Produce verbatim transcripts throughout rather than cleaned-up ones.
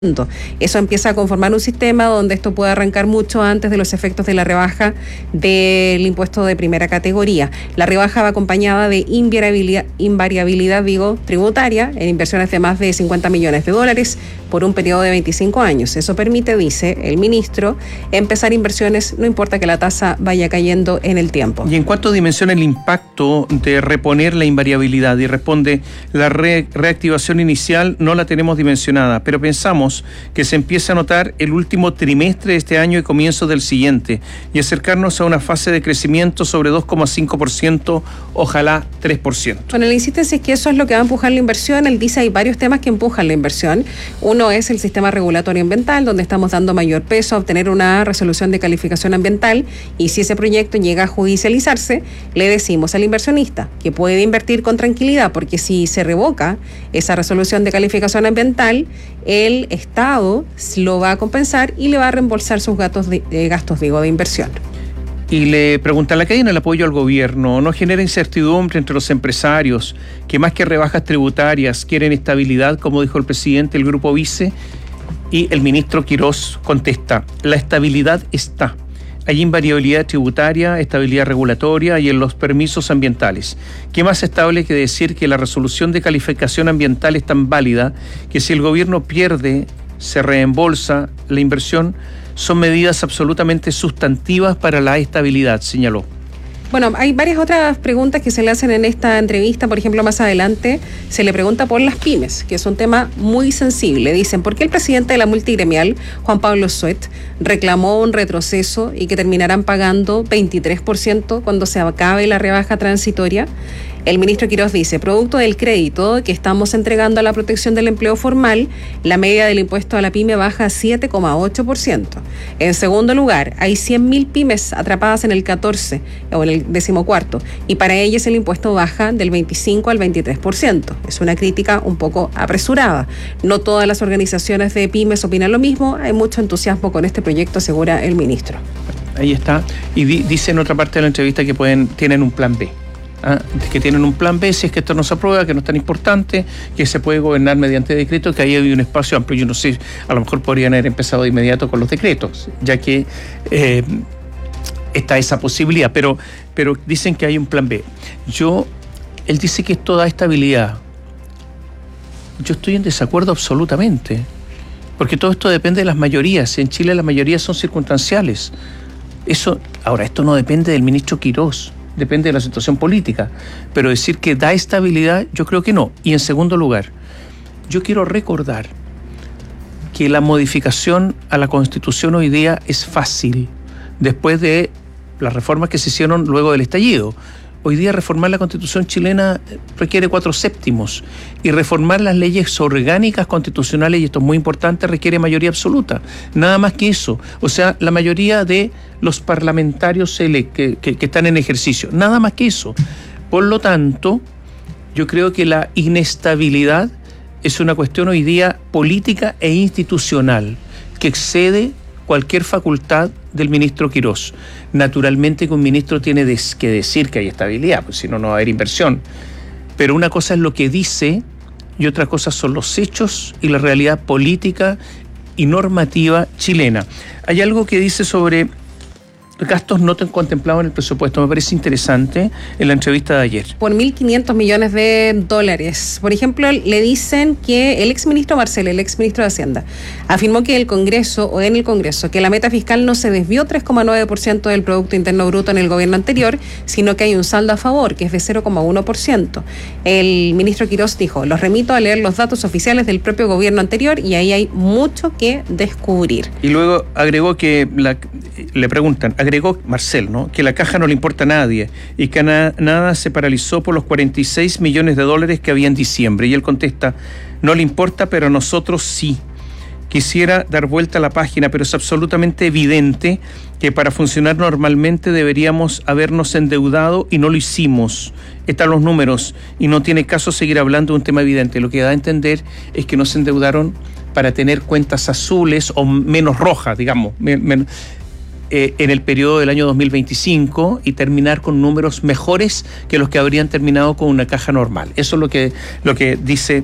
Eso empieza a conformar un sistema donde esto puede arrancar mucho antes de los efectos de la rebaja del impuesto de primera categoría. La rebaja va acompañada de invariabilidad, invariabilidad digo, tributaria en inversiones de más de cincuenta millones de dólares por un periodo de veinticinco años. Eso permite, dice el ministro, empezar inversiones, no importa que la tasa vaya cayendo en el tiempo. ¿Y en cuánto dimensiona el impacto de reponer la invariabilidad? Y responde, la re- reactivación inicial no la tenemos dimensionada, pero pensamos que se empieza a notar el último trimestre de este año y comienzo del siguiente, y acercarnos a una fase de crecimiento sobre dos coma cinco por ciento, ojalá tres por ciento. Bueno, él insiste si es que eso es lo que va a empujar la inversión. Él dice hay varios temas que empujan la inversión. Uno es el sistema regulatorio ambiental, donde estamos dando mayor peso a obtener una resolución de calificación ambiental, y si ese proyecto llega a judicializarse, le decimos al inversionista que puede invertir con tranquilidad, porque si se revoca esa resolución de calificación ambiental, el Estado lo va a compensar y le va a reembolsar sus gastos de, eh, gastos digo, de inversión. Y le preguntan, ¿la caída en el apoyo al gobierno no genera incertidumbre entre los empresarios que más que rebajas tributarias quieren estabilidad, como dijo el presidente del Grupo Vice? Y el ministro Quirós contesta, la estabilidad está. Hay invariabilidad tributaria, estabilidad regulatoria y en los permisos ambientales. ¿Qué más estable que decir que la resolución de calificación ambiental es tan válida que si el gobierno pierde, se reembolsa la inversión? Son medidas absolutamente sustantivas para la estabilidad, señaló. Bueno, hay varias otras preguntas que se le hacen en esta entrevista. Por ejemplo, más adelante se le pregunta por las pymes, que es un tema muy sensible. Dicen, ¿por qué el presidente de la multigremial, Juan Pablo Suet, reclamó un retroceso y que terminarán pagando veintitrés por ciento cuando se acabe la rebaja transitoria? El ministro Quirós dice, producto del crédito que estamos entregando a la protección del empleo formal, la media del impuesto a la pyme baja a siete coma ocho por ciento. En segundo lugar, hay cien mil pymes atrapadas en el catorce o en el decimocuarto, y para ellas el impuesto baja del veinticinco al veintitrés por ciento. Es una crítica un poco apresurada. No todas las organizaciones de pymes opinan lo mismo. Hay mucho entusiasmo con este proyecto, asegura el ministro. Ahí está. Y di, dice en otra parte de la entrevista que pueden tienen un plan B. ¿Ah? Que tienen un plan B si es que esto no se aprueba, que no es tan importante, que se puede gobernar mediante decreto, que ahí hay un espacio amplio. Yo no sé, a lo mejor podrían haber empezado de inmediato con los decretos, ya que eh, está esa posibilidad, pero, pero dicen que hay un plan B. Yo, él dice que esto da estabilidad. Yo estoy en desacuerdo absolutamente, porque todo esto depende de las mayorías. En Chile las mayorías son circunstanciales. Eso, ahora, esto no depende del ministro Quirós, depende de la situación política, pero decir que da estabilidad, yo creo que no. Y en segundo lugar, yo quiero recordar que la modificación a la Constitución hoy día es fácil, después de las reformas que se hicieron luego del estallido. Hoy día reformar la Constitución chilena requiere cuatro séptimos, y reformar las leyes orgánicas constitucionales, y esto es muy importante, requiere mayoría absoluta. Nada más que eso. O sea, la mayoría de los parlamentarios ele- que, que, que están en ejercicio. Nada más que eso. Por lo tanto, yo creo que la inestabilidad es una cuestión hoy día política e institucional que excede cualquier facultad del ministro Quirós. Naturalmente que un ministro tiene que decir que hay estabilidad, pues si no, no va a haber inversión. Pero una cosa es lo que dice y otra cosa son los hechos y la realidad política y normativa chilena. Hay algo que dice sobre gastos no contemplados en el presupuesto. Me parece interesante en la entrevista de ayer. Por mil quinientos millones de dólares. Por ejemplo, le dicen que el exministro Marcel, el exministro de Hacienda, afirmó que el Congreso, o en el Congreso, que la meta fiscal no se desvió tres coma nueve por ciento del Producto Interno Bruto en el gobierno anterior, sino que hay un saldo a favor, que es de cero coma uno por ciento. El ministro Quirós dijo, los remito a leer los datos oficiales del propio gobierno anterior y ahí hay mucho que descubrir. Y luego agregó que, la, le preguntan, agregó Marcel, ¿no?, que la caja no le importa a nadie y que na, nada se paralizó por los cuarenta y seis millones de dólares que había en diciembre. Y él contesta, no le importa, pero a nosotros sí. Quisiera dar vuelta a la página, pero es absolutamente evidente que para funcionar normalmente deberíamos habernos endeudado y no lo hicimos. Están los números y no tiene caso seguir hablando de un tema evidente. Lo que da a entender es que no se endeudaron para tener cuentas azules o menos rojas, digamos, menos, eh, en el periodo del año dos mil veinticinco y terminar con números mejores que los que habrían terminado con una caja normal. Eso es lo que, lo que dice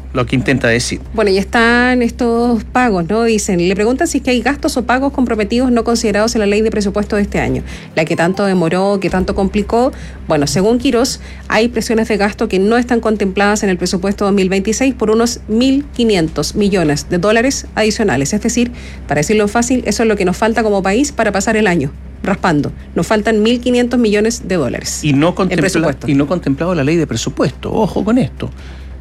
lo que intenta decir. Bueno, y están estos pagos, ¿no? Dicen, le preguntan si es que hay gastos o pagos comprometidos no considerados en la ley de presupuesto de este año, la que tanto demoró, que tanto complicó. Bueno, según Quirós, hay presiones de gasto que no están contempladas en el presupuesto dos mil veintiséis por unos mil quinientos millones de dólares adicionales. Es decir, para decirlo fácil, eso es lo que nos falta como país para pasar el año raspando. Nos faltan mil quinientos millones de dólares. Y no, contempla, y no contemplado la ley de presupuesto. Ojo con esto.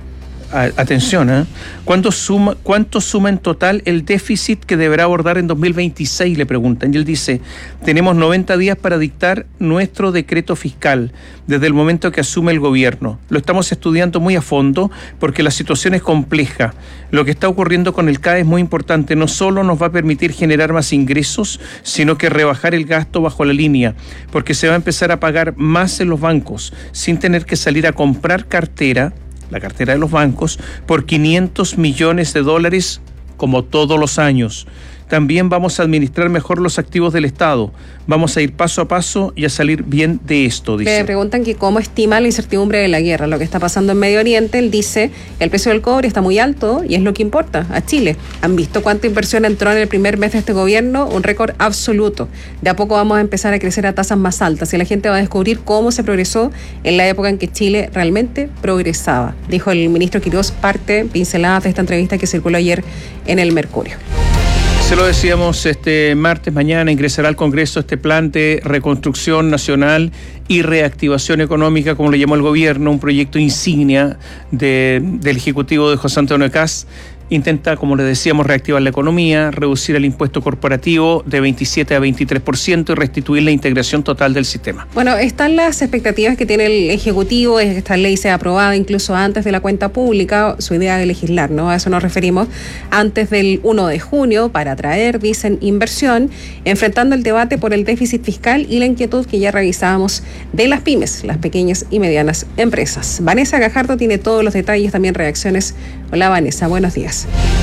Atención, ¿eh? ¿Cuánto suma, ¿Cuánto suma en total el déficit que deberá abordar en dos mil veintiséis? Le preguntan. Y él dice, tenemos noventa días para dictar nuestro decreto fiscal desde el momento que asume el gobierno. Lo estamos estudiando muy a fondo porque la situación es compleja. Lo que está ocurriendo con el C A E es muy importante. No solo nos va a permitir generar más ingresos, sino que rebajar el gasto bajo la línea, porque se va a empezar a pagar más en los bancos sin tener que salir a comprar cartera, la cartera de los bancos, por quinientos millones de dólares como todos los años. También vamos a administrar mejor los activos del Estado. Vamos a ir paso a paso y a salir bien de esto, dice. Le preguntan que cómo estima la incertidumbre de la guerra, lo que está pasando en Medio Oriente. Él dice, el precio del cobre está muy alto y es lo que importa a Chile. ¿Han visto cuánta inversión entró en el primer mes de este gobierno? Un récord absoluto. De a poco vamos a empezar a crecer a tasas más altas y la gente va a descubrir cómo se progresó en la época en que Chile realmente progresaba, dijo el ministro Quirós, parte pincelada de esta entrevista que circuló ayer en el Mercurio. Se lo decíamos este martes, mañana ingresará al Congreso este plan de reconstrucción nacional y reactivación económica, como lo llamó el gobierno, un proyecto insignia de, del Ejecutivo de José Antonio Kast. Intenta, como le decíamos, reactivar la economía, reducir el impuesto corporativo de veintisiete a veintitrés por ciento y restituir la integración total del sistema. Bueno, están las expectativas que tiene el Ejecutivo, es que esta ley sea aprobada incluso antes de la cuenta pública, su idea de legislar, ¿no? A eso nos referimos, antes del primero de junio, para atraer, dicen, inversión, enfrentando el debate por el déficit fiscal y la inquietud que ya revisábamos de las pymes, las pequeñas y medianas empresas. Vanessa Gajardo tiene todos los detalles, también reacciones. Hola Vanessa, buenos días.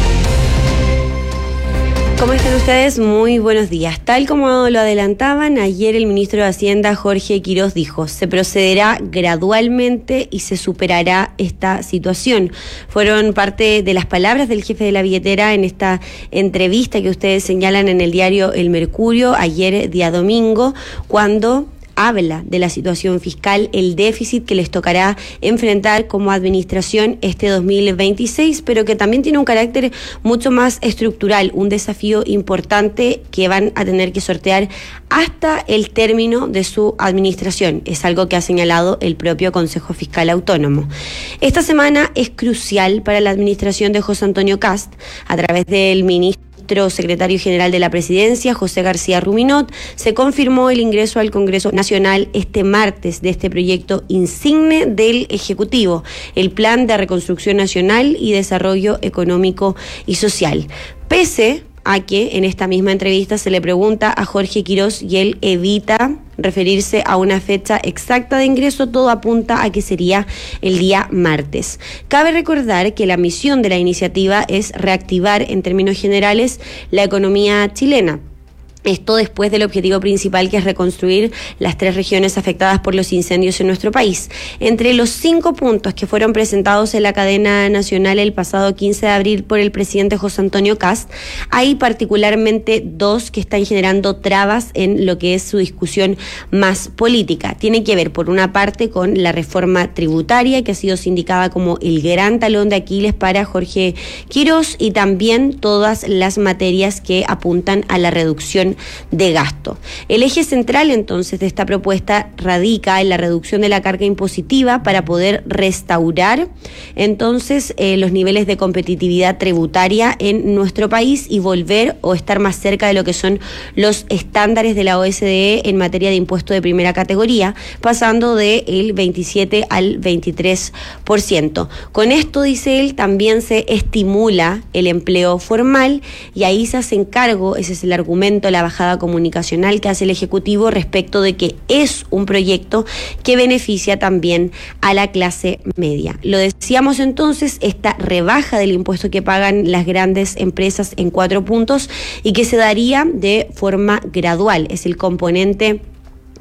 ¿Cómo están ustedes? Muy buenos días. Tal como lo adelantaban, ayer el ministro de Hacienda, Jorge Quirós, dijo, se procederá gradualmente y se superará esta situación. Fueron parte de las palabras del jefe de la billetera en esta entrevista que ustedes señalan en el diario El Mercurio, ayer día domingo, cuando habla de la situación fiscal, el déficit que les tocará enfrentar como administración este dos mil veintiséis, pero que también tiene un carácter mucho más estructural, un desafío importante que van a tener que sortear hasta el término de su administración. Es algo que ha señalado el propio Consejo Fiscal Autónomo. Esta semana es crucial para la administración de José Antonio Kast, a través del ministro secretario general de la Presidencia, José García Ruminot, se confirmó el ingreso al Congreso Nacional este martes de este proyecto insigne del Ejecutivo, el Plan de Reconstrucción Nacional y Desarrollo Económico y Social. Pese a que en esta misma entrevista se le pregunta a Jorge Quirós y él evita referirse a una fecha exacta de ingreso, todo apunta a que sería el día martes. Cabe recordar que la misión de la iniciativa es reactivar en términos generales la economía chilena. Esto después del objetivo principal, que es reconstruir las tres regiones afectadas por los incendios en nuestro país. Entre los cinco puntos que fueron presentados en la cadena nacional el pasado quince de abril por el presidente José Antonio Kast, hay particularmente dos que están generando trabas en lo que es su discusión más política. Tiene que ver, por una parte, con la reforma tributaria, que ha sido sindicada como el gran talón de Aquiles para Jorge Quirós, y también todas las materias que apuntan a la reducción de gasto. El eje central entonces de esta propuesta radica en la reducción de la carga impositiva para poder restaurar entonces eh, los niveles de competitividad tributaria en nuestro país y volver o estar más cerca de lo que son los estándares de la O E C D E en materia de impuesto de primera categoría, pasando del veintisiete al veintitrés por ciento. Con esto, dice él, también se estimula el empleo formal y ahí se hacen cargo, ese es el argumento, la bajada comunicacional que hace el Ejecutivo respecto de que es un proyecto que beneficia también a la clase media. Lo decíamos entonces, esta rebaja del impuesto que pagan las grandes empresas en cuatro puntos y que se daría de forma gradual, es el componente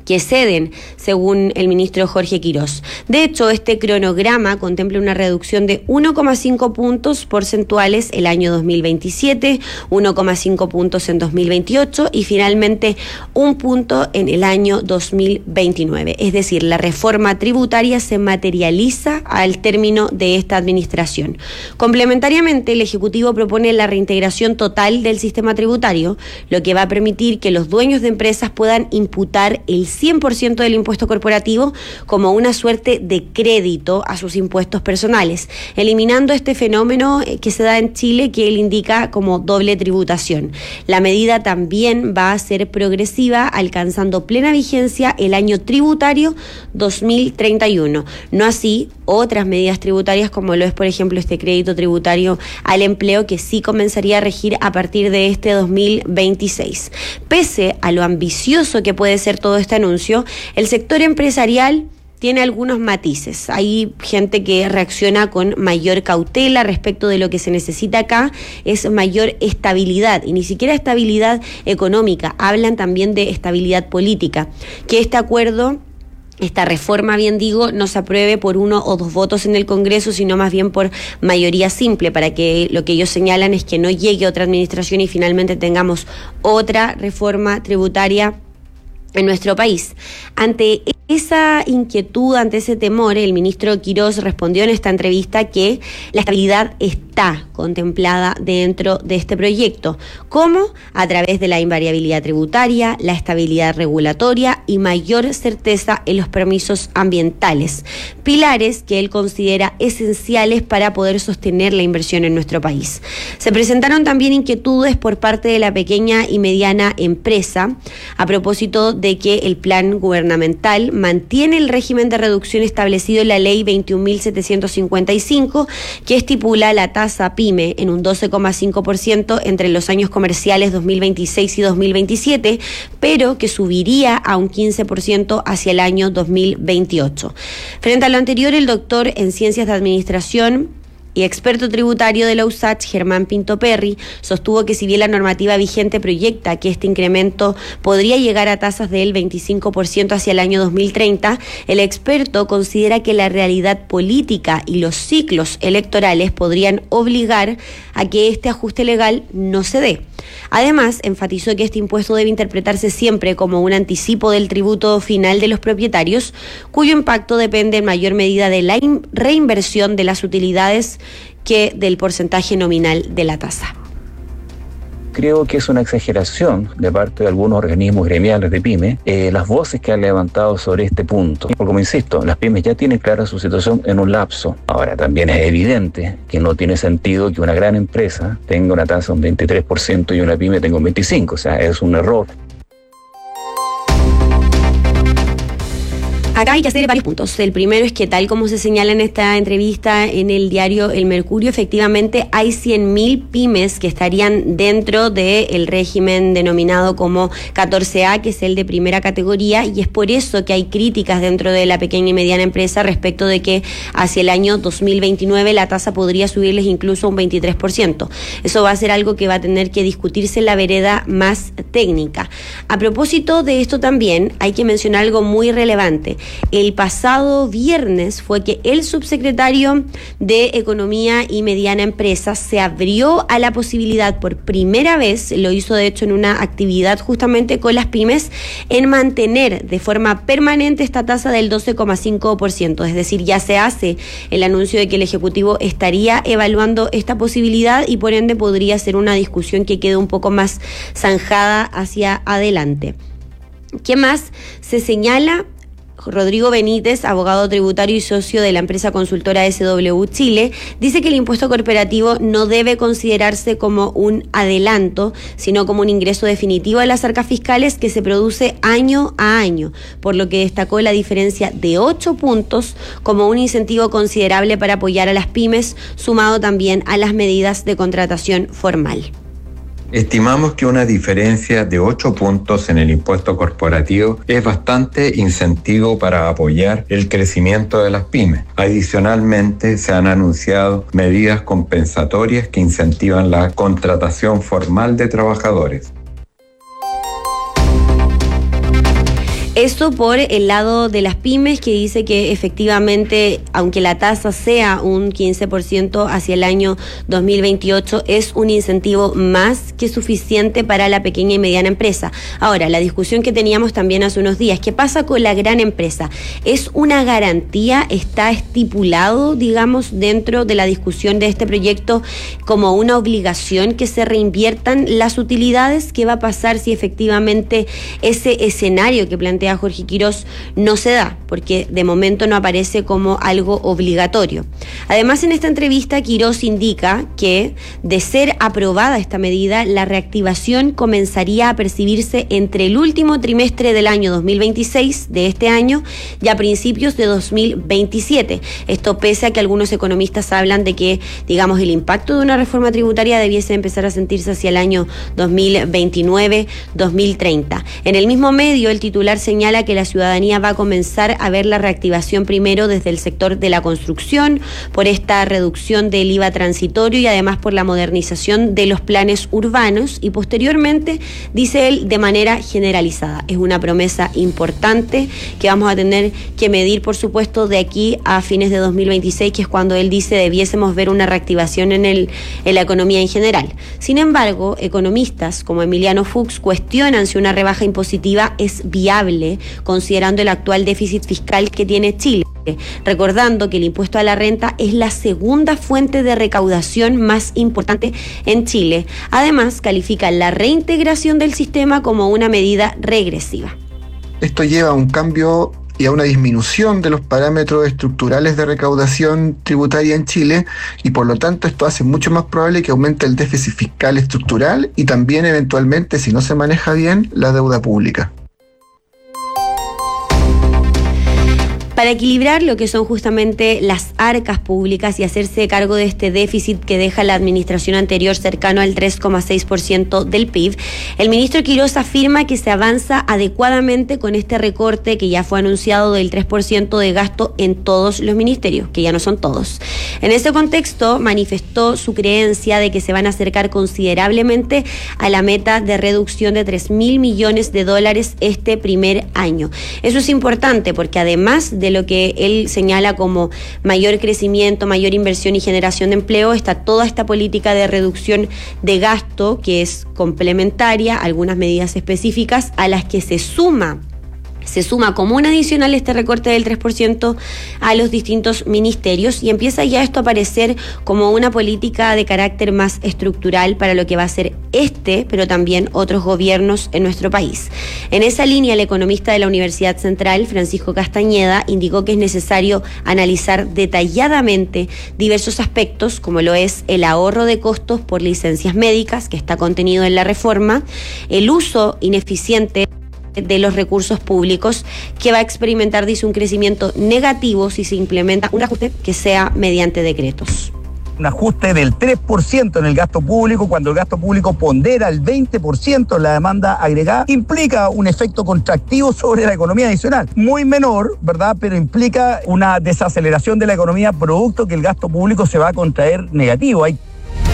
que ceden, según el ministro Jorge Quirós. De hecho, este cronograma contempla una reducción de uno coma cinco puntos porcentuales el año dos mil veintisiete, uno coma cinco puntos en dos mil veintiocho y finalmente un punto en el año dos mil veintinueve. Es decir, la reforma tributaria se materializa al término de esta administración. Complementariamente, el Ejecutivo propone la reintegración total del sistema tributario, lo que va a permitir que los dueños de empresas puedan imputar el cien por ciento del impuesto corporativo como una suerte de crédito a sus impuestos personales, eliminando este fenómeno que se da en Chile que él indica como doble tributación. La medida también va a ser progresiva, alcanzando plena vigencia el año tributario dos mil treinta y uno. No así otras medidas tributarias como lo es, por ejemplo, este crédito tributario al empleo que sí comenzaría a regir a partir de este dos mil veintiséis. Pese a lo ambicioso que puede ser todo este anuncio, el sector empresarial tiene algunos matices. Hay gente que reacciona con mayor cautela respecto de lo que se necesita acá, es mayor estabilidad, y ni siquiera estabilidad económica, hablan también de estabilidad política, que este acuerdo, esta reforma, bien digo, no se apruebe por uno o dos votos en el Congreso, sino más bien por mayoría simple, para que lo que ellos señalan es que no llegue otra administración y finalmente tengamos otra reforma tributaria en nuestro país. Ante esa inquietud, ante ese temor, el ministro Quirós respondió en esta entrevista que la estabilidad está contemplada dentro de este proyecto. ¿Cómo? A través de la invariabilidad tributaria, la estabilidad regulatoria y mayor certeza en los permisos ambientales, pilares que él considera esenciales para poder sostener la inversión en nuestro país. Se presentaron también inquietudes por parte de la pequeña y mediana empresa a propósito de que el plan gubernamental mantiene el régimen de reducción establecido en la ley veintiún mil setecientos cincuenta y cinco, que estipula la tasa PYME en un doce coma cinco por ciento entre los años comerciales dos mil veintiséis y dos mil veintisiete, pero que subiría a un quince por ciento hacia el año dos mil veintiocho. Frente a lo anterior, el doctor en Ciencias de Administración y experto tributario de la U S A C H, Germán Pinto Perry, sostuvo que si bien la normativa vigente proyecta que este incremento podría llegar a tasas del veinticinco por ciento hacia el año dos mil treinta, el experto considera que la realidad política y los ciclos electorales podrían obligar a que este ajuste legal no se dé. Además, enfatizó que este impuesto debe interpretarse siempre como un anticipo del tributo final de los propietarios, cuyo impacto depende en mayor medida de la reinversión de las utilidades que del porcentaje nominal de la tasa. Creo que es una exageración de parte de algunos organismos gremiales de pyme eh, las voces que han levantado sobre este punto. Porque, como insisto, las pymes ya tienen clara su situación en un lapso. Ahora, también es evidente que no tiene sentido que una gran empresa tenga una tasa de un veintitrés por ciento y una pyme tenga un veinticinco por ciento. O sea, es un error. Acá hay que hacer varios puntos. El primero es que, tal como se señala en esta entrevista en el diario El Mercurio, efectivamente hay cien mil pymes que estarían dentro del régimen denominado como catorce A, que es el de primera categoría, y es por eso que hay críticas dentro de la pequeña y mediana empresa respecto de que hacia el año dos mil veintinueve la tasa podría subirles incluso un veintitrés por ciento. Eso va a ser algo que va a tener que discutirse en la vereda más técnica. A propósito de esto también hay que mencionar algo muy relevante. El pasado viernes fue que el subsecretario de Economía y Mediana Empresa se abrió a la posibilidad por primera vez, lo hizo de hecho en una actividad justamente con las pymes, en mantener de forma permanente esta tasa del doce coma cinco por ciento. Es decir, ya se hace el anuncio de que el Ejecutivo estaría evaluando esta posibilidad y por ende podría ser una discusión que quede un poco más zanjada hacia adelante. ¿Qué más se señala? Rodrigo Benítez, abogado tributario y socio de la empresa consultora S W Chile, dice que el impuesto corporativo no debe considerarse como un adelanto, sino como un ingreso definitivo a las arcas fiscales que se produce año a año, por lo que destacó la diferencia de ocho puntos como un incentivo considerable para apoyar a las pymes, sumado también a las medidas de contratación formal. Estimamos que una diferencia de ocho puntos en el impuesto corporativo es bastante incentivo para apoyar el crecimiento de las pymes. Adicionalmente, se han anunciado medidas compensatorias que incentivan la contratación formal de trabajadores. Eso por el lado de las pymes, que dice que efectivamente, aunque la tasa sea un quince por ciento hacia el año dos mil veintiocho, es un incentivo más que suficiente para la pequeña y mediana empresa. Ahora, la discusión que teníamos también hace unos días, ¿qué pasa con la gran empresa? ¿Es una garantía? ¿Está estipulado, digamos, dentro de la discusión de este proyecto como una obligación que se reinviertan las utilidades? ¿Qué va a pasar si efectivamente ese escenario que plantea Jorge Quirós no se da? Porque de momento no aparece como algo obligatorio. Además, en esta entrevista Quirós indica que, de ser aprobada esta medida, la reactivación comenzaría a percibirse entre el último trimestre del año dos mil veintiséis, de este año, y a principios de dos mil veintisiete. Esto pese a que algunos economistas hablan de que, digamos, el impacto de una reforma tributaria debiese empezar a sentirse hacia el año dos mil veintinueve dos mil treinta. En el mismo medio, el titular se señala que la ciudadanía va a comenzar a ver la reactivación primero desde el sector de la construcción, por esta reducción del I V A transitorio y además por la modernización de los planes urbanos, y posteriormente, dice él, de manera generalizada. Es una promesa importante que vamos a tener que medir, por supuesto, de aquí a fines de dos mil veintiséis, que es cuando él dice debiésemos ver una reactivación en, el, en la economía en general. Sin embargo, economistas como Emiliano Fuchs cuestionan si una rebaja impositiva es viable, considerando el actual déficit fiscal que tiene Chile, recordando que el impuesto a la renta es la segunda fuente de recaudación más importante en Chile. Además, califica la reintegración del sistema como una medida regresiva. Esto lleva a un cambio y a una disminución de los parámetros estructurales de recaudación tributaria en Chile, y por lo tanto esto hace mucho más probable que aumente el déficit fiscal estructural y también eventualmente, si no se maneja bien, la deuda pública. Para equilibrar lo que son justamente las arcas públicas y hacerse cargo de este déficit que deja la administración anterior cercano al tres coma seis por ciento del P I B, el ministro Quirós afirma que se avanza adecuadamente con este recorte que ya fue anunciado del tres por ciento de gasto en todos los ministerios, que ya no son todos. En ese contexto, manifestó su creencia de que se van a acercar considerablemente a la meta de reducción de tres mil millones de dólares este primer año. Eso es importante porque, además de de lo que él señala como mayor crecimiento, mayor inversión y generación de empleo, está toda esta política de reducción de gasto que es complementaria, algunas medidas específicas a las que se suma Se suma como un adicional este recorte del tres por ciento a los distintos ministerios, y empieza ya esto a aparecer como una política de carácter más estructural para lo que va a ser este, pero también otros gobiernos en nuestro país. En esa línea, el economista de la Universidad Central, Francisco Castañeda, indicó que es necesario analizar detalladamente diversos aspectos, como lo es el ahorro de costos por licencias médicas, que está contenido en la reforma, el uso ineficiente de los recursos públicos, que va a experimentar, dice, un crecimiento negativo si se implementa un ajuste que sea mediante decretos. Un ajuste del tres por ciento en el gasto público, cuando el gasto público pondera el veinte por ciento en la demanda agregada, implica un efecto contractivo sobre la economía adicional. Muy menor, ¿verdad? Pero implica una desaceleración de la economía, producto que el gasto público se va a contraer negativo. Hay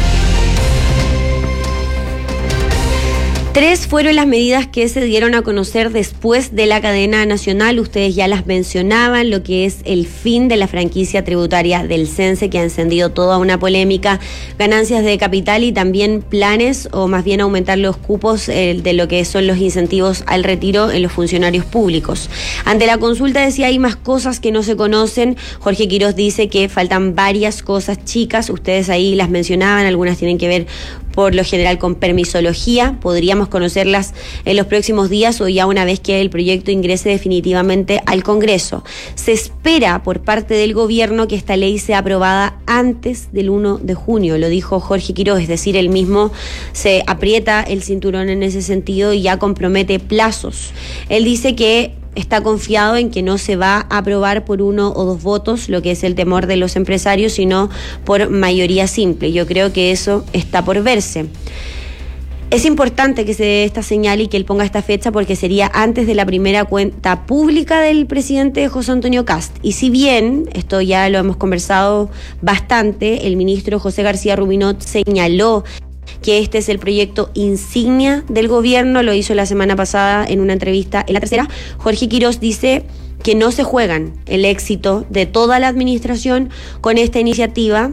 Tres fueron las medidas que se dieron a conocer después de la cadena nacional. Ustedes ya las mencionaban, lo que es el fin de la franquicia tributaria del CENSE, que ha encendido toda una polémica, ganancias de capital y también planes, o más bien aumentar los cupos eh, de lo que son los incentivos al retiro en los funcionarios públicos. Ante la consulta de si hay más cosas que no se conocen, Jorge Quirós dice que faltan varias cosas chicas. Ustedes ahí las mencionaban, algunas tienen que ver por lo general con permisología. Podríamos conocerlas en los próximos días o ya una vez que el proyecto ingrese definitivamente al Congreso. Se espera por parte del gobierno que esta ley sea aprobada antes del primero de junio, lo dijo Jorge Quirós, es decir, él mismo se aprieta el cinturón en ese sentido y ya compromete plazos. Él dice que está confiado en que no se va a aprobar por uno o dos votos, lo que es el temor de los empresarios, sino por mayoría simple. Yo creo que eso está por verse. Es importante que se dé esta señal y que él ponga esta fecha, porque sería antes de la primera cuenta pública del presidente José Antonio Kast. Y si bien, esto ya lo hemos conversado bastante, el ministro José García Rubinot señaló que este es el proyecto insignia del gobierno, lo hizo la semana pasada en una entrevista en La Tercera. Jorge Quirós dice que no se juegan el éxito de toda la administración con esta iniciativa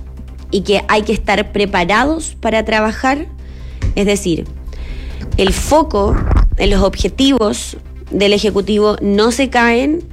y que hay que estar preparados para trabajar, es decir, el foco en los objetivos del Ejecutivo no se caen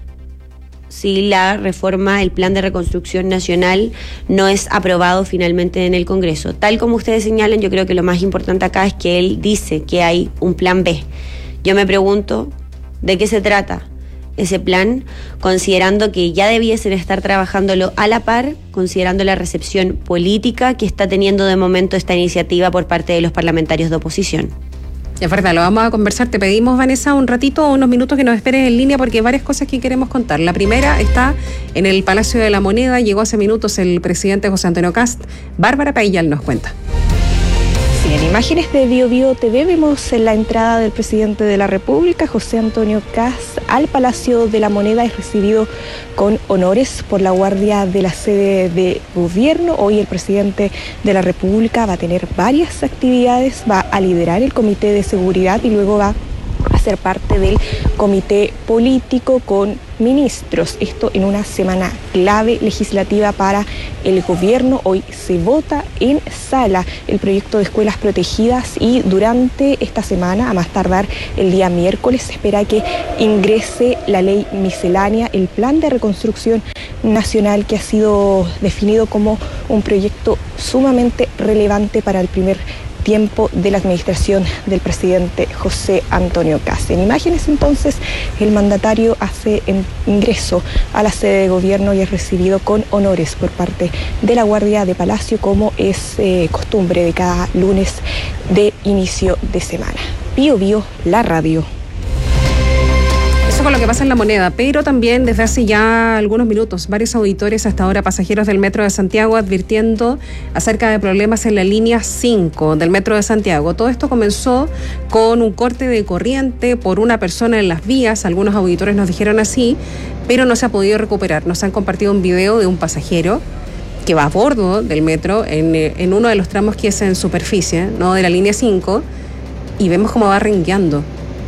si la reforma, el Plan de Reconstrucción Nacional no es aprobado finalmente en el Congreso. Tal como ustedes señalan, yo creo que lo más importante acá es que él dice que hay un plan B. Yo me pregunto, ¿de qué se trata ese plan? Considerando que ya debiesen estar trabajándolo a la par, considerando la recepción política que está teniendo de momento esta iniciativa por parte de los parlamentarios de oposición. Es verdad, lo vamos a conversar. Te pedimos, Vanessa, un ratito, unos minutos que nos esperes en línea porque hay varias cosas que queremos contar. La primera está en el Palacio de la Moneda. Llegó hace minutos el presidente José Antonio Kast. Bárbara Paillal nos cuenta. Sí, en imágenes de Bio Bio T V vemos la entrada del presidente de la República, José Antonio Kast, al Palacio de la Moneda. Es recibido con honores por la guardia de la sede de gobierno. Hoy el presidente de la República va a tener varias actividades, va a liderar el comité de seguridad y luego va a ser parte del comité político con ministros. Esto en una semana clave legislativa para el gobierno. Hoy se vota en sala el proyecto de escuelas protegidas y durante esta semana, a más tardar el día miércoles, se espera que ingrese la ley miscelánea, el Plan de Reconstrucción Nacional, que ha sido definido como un proyecto sumamente relevante para el primer tiempo de la administración del presidente José Antonio Kast. En imágenes entonces el mandatario hace ingreso a la sede de gobierno y es recibido con honores por parte de la Guardia de Palacio, como es eh, costumbre de cada lunes de inicio de semana. Bio Bio, la radio. Eso con lo que pasa en La Moneda, pero también desde hace ya algunos minutos varios auditores, hasta ahora pasajeros del Metro de Santiago, advirtiendo acerca de problemas en la línea cinco del Metro de Santiago. Todo esto comenzó con un corte de corriente por una persona en las vías, algunos auditores nos dijeron así, pero no se ha podido recuperar. Nos han compartido un video de un pasajero que va a bordo del metro en, en uno de los tramos que es en superficie, ¿no?, de la línea cinco, y vemos cómo va rengueando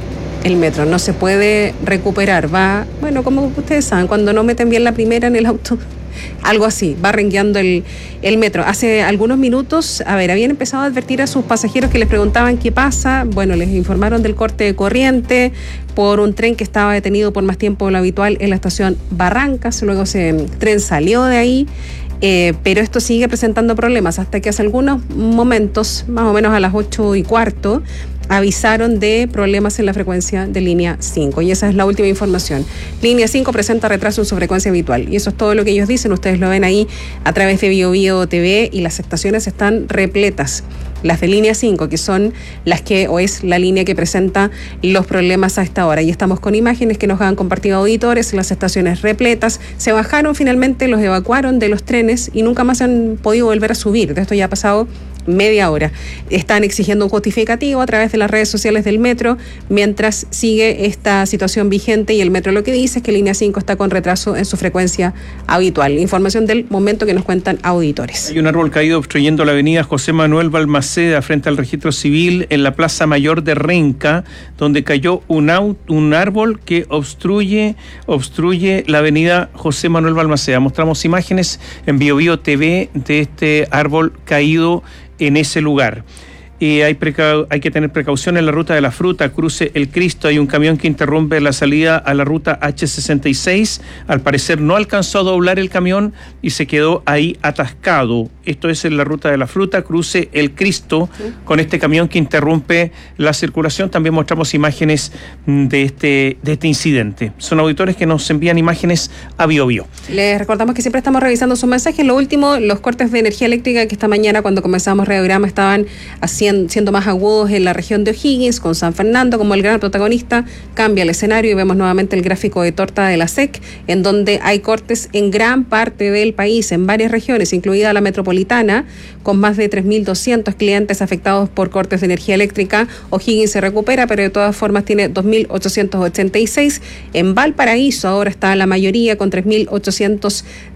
el metro, no se puede recuperar, va, bueno, como ustedes saben, cuando no meten bien la primera en el auto, algo así, va rengueando el, el metro. Hace algunos minutos, a ver, habían empezado a advertir a sus pasajeros que les preguntaban qué pasa, bueno, les informaron del corte de corriente por un tren que estaba detenido por más tiempo de lo habitual en la estación Barrancas, luego ese tren salió de ahí. Eh, pero esto sigue presentando problemas hasta que hace algunos momentos, más o menos a las ocho y cuarto, avisaron de problemas en la frecuencia de línea cinco, y esa es la última información. Línea cinco presenta retraso en su frecuencia habitual, y eso es todo lo que ellos dicen. Ustedes lo ven ahí a través de Bio Bio T V, y las estaciones están repletas. Las de línea cinco, que son las que, o es la línea que presenta los problemas a esta hora. Y estamos con imágenes que nos han compartido auditores, las estaciones repletas. Se bajaron finalmente, los evacuaron de los trenes y nunca más han podido volver a subir. De esto ya ha pasado media hora. Están exigiendo un justificativo a través de las redes sociales del metro, mientras sigue esta situación vigente, y el metro lo que dice es que línea cinco está con retraso en su frecuencia habitual. Información del momento que nos cuentan auditores. Hay un árbol caído obstruyendo la avenida José Manuel Balmaceda frente al registro civil en la Plaza Mayor de Renca, donde cayó un, auto, un árbol que obstruye, obstruye la avenida José Manuel Balmaceda. Mostramos imágenes en Bio Bio T V de este árbol caído en ese lugar. Y hay, preca- hay que tener precaución en la ruta de la fruta, cruce El Cristo. Hay un camión que interrumpe la salida a la ruta hache sesenta y seis. Al parecer no alcanzó a doblar el camión y se quedó ahí atascado. Esto es en la ruta de la fruta, cruce El Cristo, sí, con este camión que interrumpe la circulación. También mostramos imágenes de este, de este incidente. Son auditores que nos envían imágenes a Bio Bio. Les recordamos que siempre estamos revisando sus mensajes. Lo último, los cortes de energía eléctrica que esta mañana, cuando comenzamos Radiograma, estaban haciendo siendo más agudos en la región de O'Higgins, con San Fernando como el gran protagonista. Cambia el escenario y vemos nuevamente el gráfico de torta de la S E C, en donde hay cortes en gran parte del país, en varias regiones, incluida la metropolitana, con más de tres mil doscientos clientes afectados por cortes de energía eléctrica. O'Higgins se recupera, pero de todas formas tiene dos mil ochocientos ochenta y seis. En Valparaíso ahora está la mayoría con tres mil ochocientos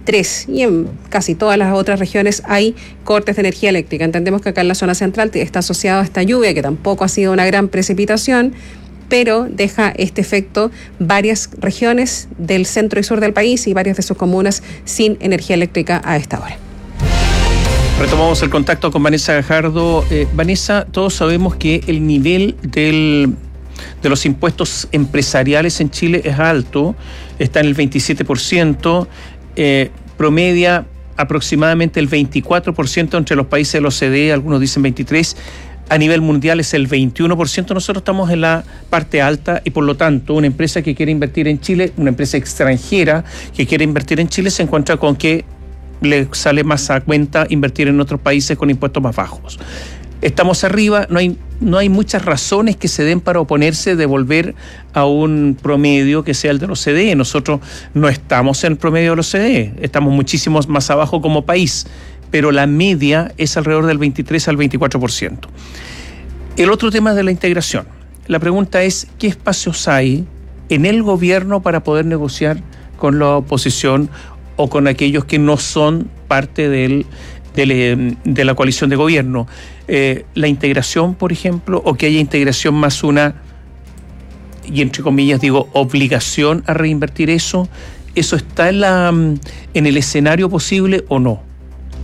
tres, y en casi todas las otras regiones hay cortes de energía eléctrica. Entendemos que acá en la zona central está asociado a esta lluvia, que tampoco ha sido una gran precipitación, pero deja este efecto varias regiones del centro y sur del país y varias de sus comunas sin energía eléctrica a esta hora. Retomamos el contacto con Vanessa Gajardo. Eh, Vanessa, todos sabemos que el nivel del, de los impuestos empresariales en Chile es alto, está en el veintisiete por ciento, eh, promedia aproximadamente el veinticuatro por ciento entre los países de la O C D E, algunos dicen veintitrés por ciento, a nivel mundial es el veintiuno por ciento, nosotros estamos en la parte alta y por lo tanto una empresa que quiere invertir en Chile, una empresa extranjera que quiere invertir en Chile se encuentra con que le sale más a cuenta invertir en otros países con impuestos más bajos. Estamos arriba, no hay, no hay muchas razones que se den para oponerse de volver a un promedio que sea el de la O C D E. Nosotros no estamos en el promedio de la O C D E, estamos muchísimo más abajo como país, pero la media es alrededor del veintitrés al veinticuatro por ciento. El otro tema es de la integración. La pregunta es, ¿qué espacios hay en el gobierno para poder negociar con la oposición o con aquellos que no son parte del, del, de la coalición de gobierno? Eh, la integración, por ejemplo, o que haya integración más una, y entre comillas digo, obligación a reinvertir eso, ¿eso está en, la, en el escenario posible o no?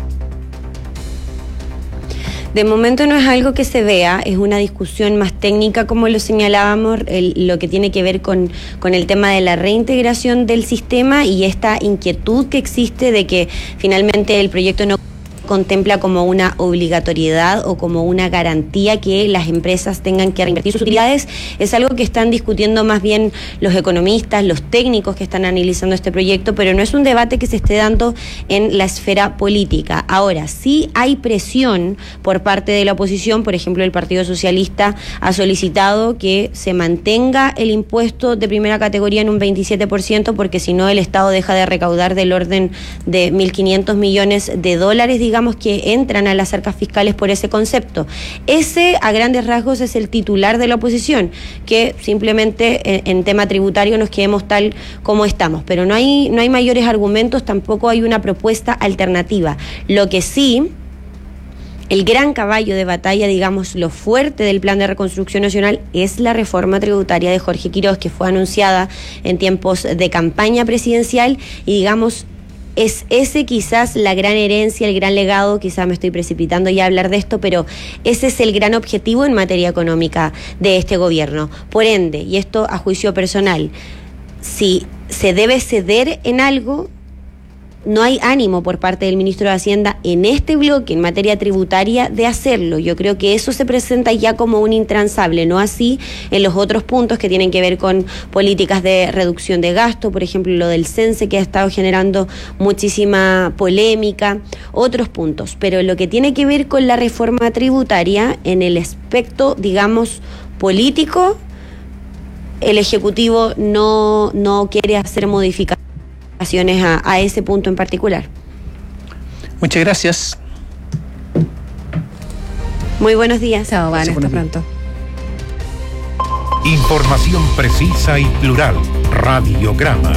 De momento no es algo que se vea, es una discusión más técnica, como lo señalábamos, el, lo que tiene que ver con, con el tema de la reintegración del sistema y esta inquietud que existe de que finalmente el proyecto no contempla como una obligatoriedad o como una garantía que las empresas tengan que reinvertir sus utilidades. Es algo que están discutiendo más bien los economistas, los técnicos que están analizando este proyecto, pero no es un debate que se esté dando en la esfera política. Ahora, sí hay presión por parte de la oposición. Por ejemplo, el Partido Socialista ha solicitado que se mantenga el impuesto de primera categoría en un veintisiete por ciento, porque si no el Estado deja de recaudar del orden de mil quinientos millones de dólares, digamos, que entran a las arcas fiscales por ese concepto. Ese, a grandes rasgos, es el titular de la oposición, que simplemente en, en tema tributario nos quedemos tal como estamos, pero no hay, no hay mayores argumentos, tampoco hay una propuesta alternativa. Lo que sí, el gran caballo de batalla, digamos, lo fuerte del Plan de Reconstrucción Nacional es la reforma tributaria de Jorge Quiroz, que fue anunciada en tiempos de campaña presidencial y, digamos, es ese quizás la gran herencia, el gran legado, quizás me estoy precipitando ya a hablar de esto, pero ese es el gran objetivo en materia económica de este gobierno. Por ende, y esto a juicio personal, si se debe ceder en algo, no hay ánimo por parte del ministro de Hacienda en este bloque en materia tributaria de hacerlo. Yo creo que eso se presenta ya como un intransable, no así en los otros puntos que tienen que ver con políticas de reducción de gasto, por ejemplo lo del CENSE, que ha estado generando muchísima polémica, otros puntos. Pero lo que tiene que ver con la reforma tributaria en el aspecto, digamos, político, el Ejecutivo no, no quiere hacer modificaciones A, a ese punto en particular. Muchas gracias. Muy buenos días. Chao, Van, hasta pronto. Información precisa y plural. Radiograma.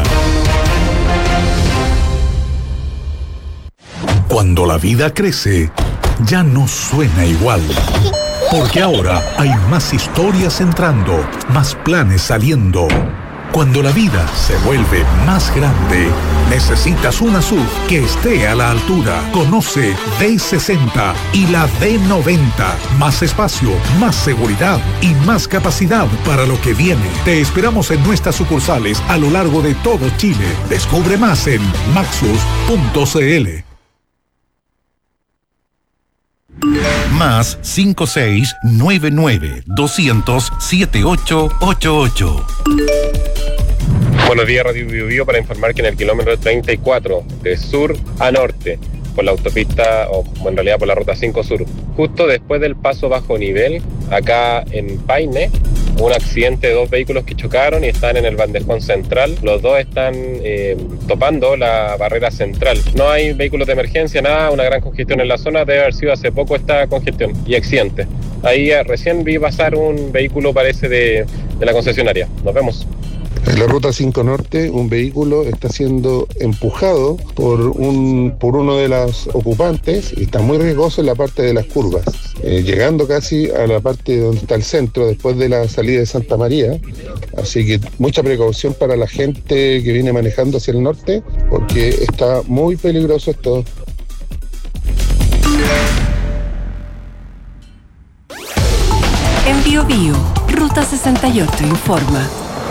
Cuando la vida crece, ya no suena igual. Porque ahora hay más historias entrando, más planes saliendo. Cuando la vida se vuelve más grande, necesitas una S U V que esté a la altura. Conoce D sesenta y la D noventa. Más espacio, más seguridad y más capacidad para lo que viene. Te esperamos en nuestras sucursales a lo largo de todo Chile. Descubre más en maxus punto c l. Más cinco seis nueve nueve dos cero cero siete ocho ocho ocho. Buenos días, Radio Bio Bio, para informar que en el kilómetro treinta y cuatro, de sur a norte, por la autopista, o en realidad por la ruta cinco sur, justo después del paso bajo nivel, acá en Paine, hubo un accidente de dos vehículos que chocaron y están en el bandejón central. Los dos están eh, topando la barrera central. No hay vehículos de emergencia, nada, una gran congestión en la zona. Debe haber sido hace poco esta congestión y accidente. Ahí eh, recién vi pasar un vehículo, parece, de, de la concesionaria. Nos vemos. En la ruta cinco Norte, un vehículo está siendo empujado por un por uno de los ocupantes y está muy riesgoso en la parte de las curvas, eh, llegando casi a la parte donde está el centro después de la salida de Santa María. Así que mucha precaución para la gente que viene manejando hacia el norte, porque está muy peligroso esto. En Bio Bio, Ruta sesenta y ocho informa.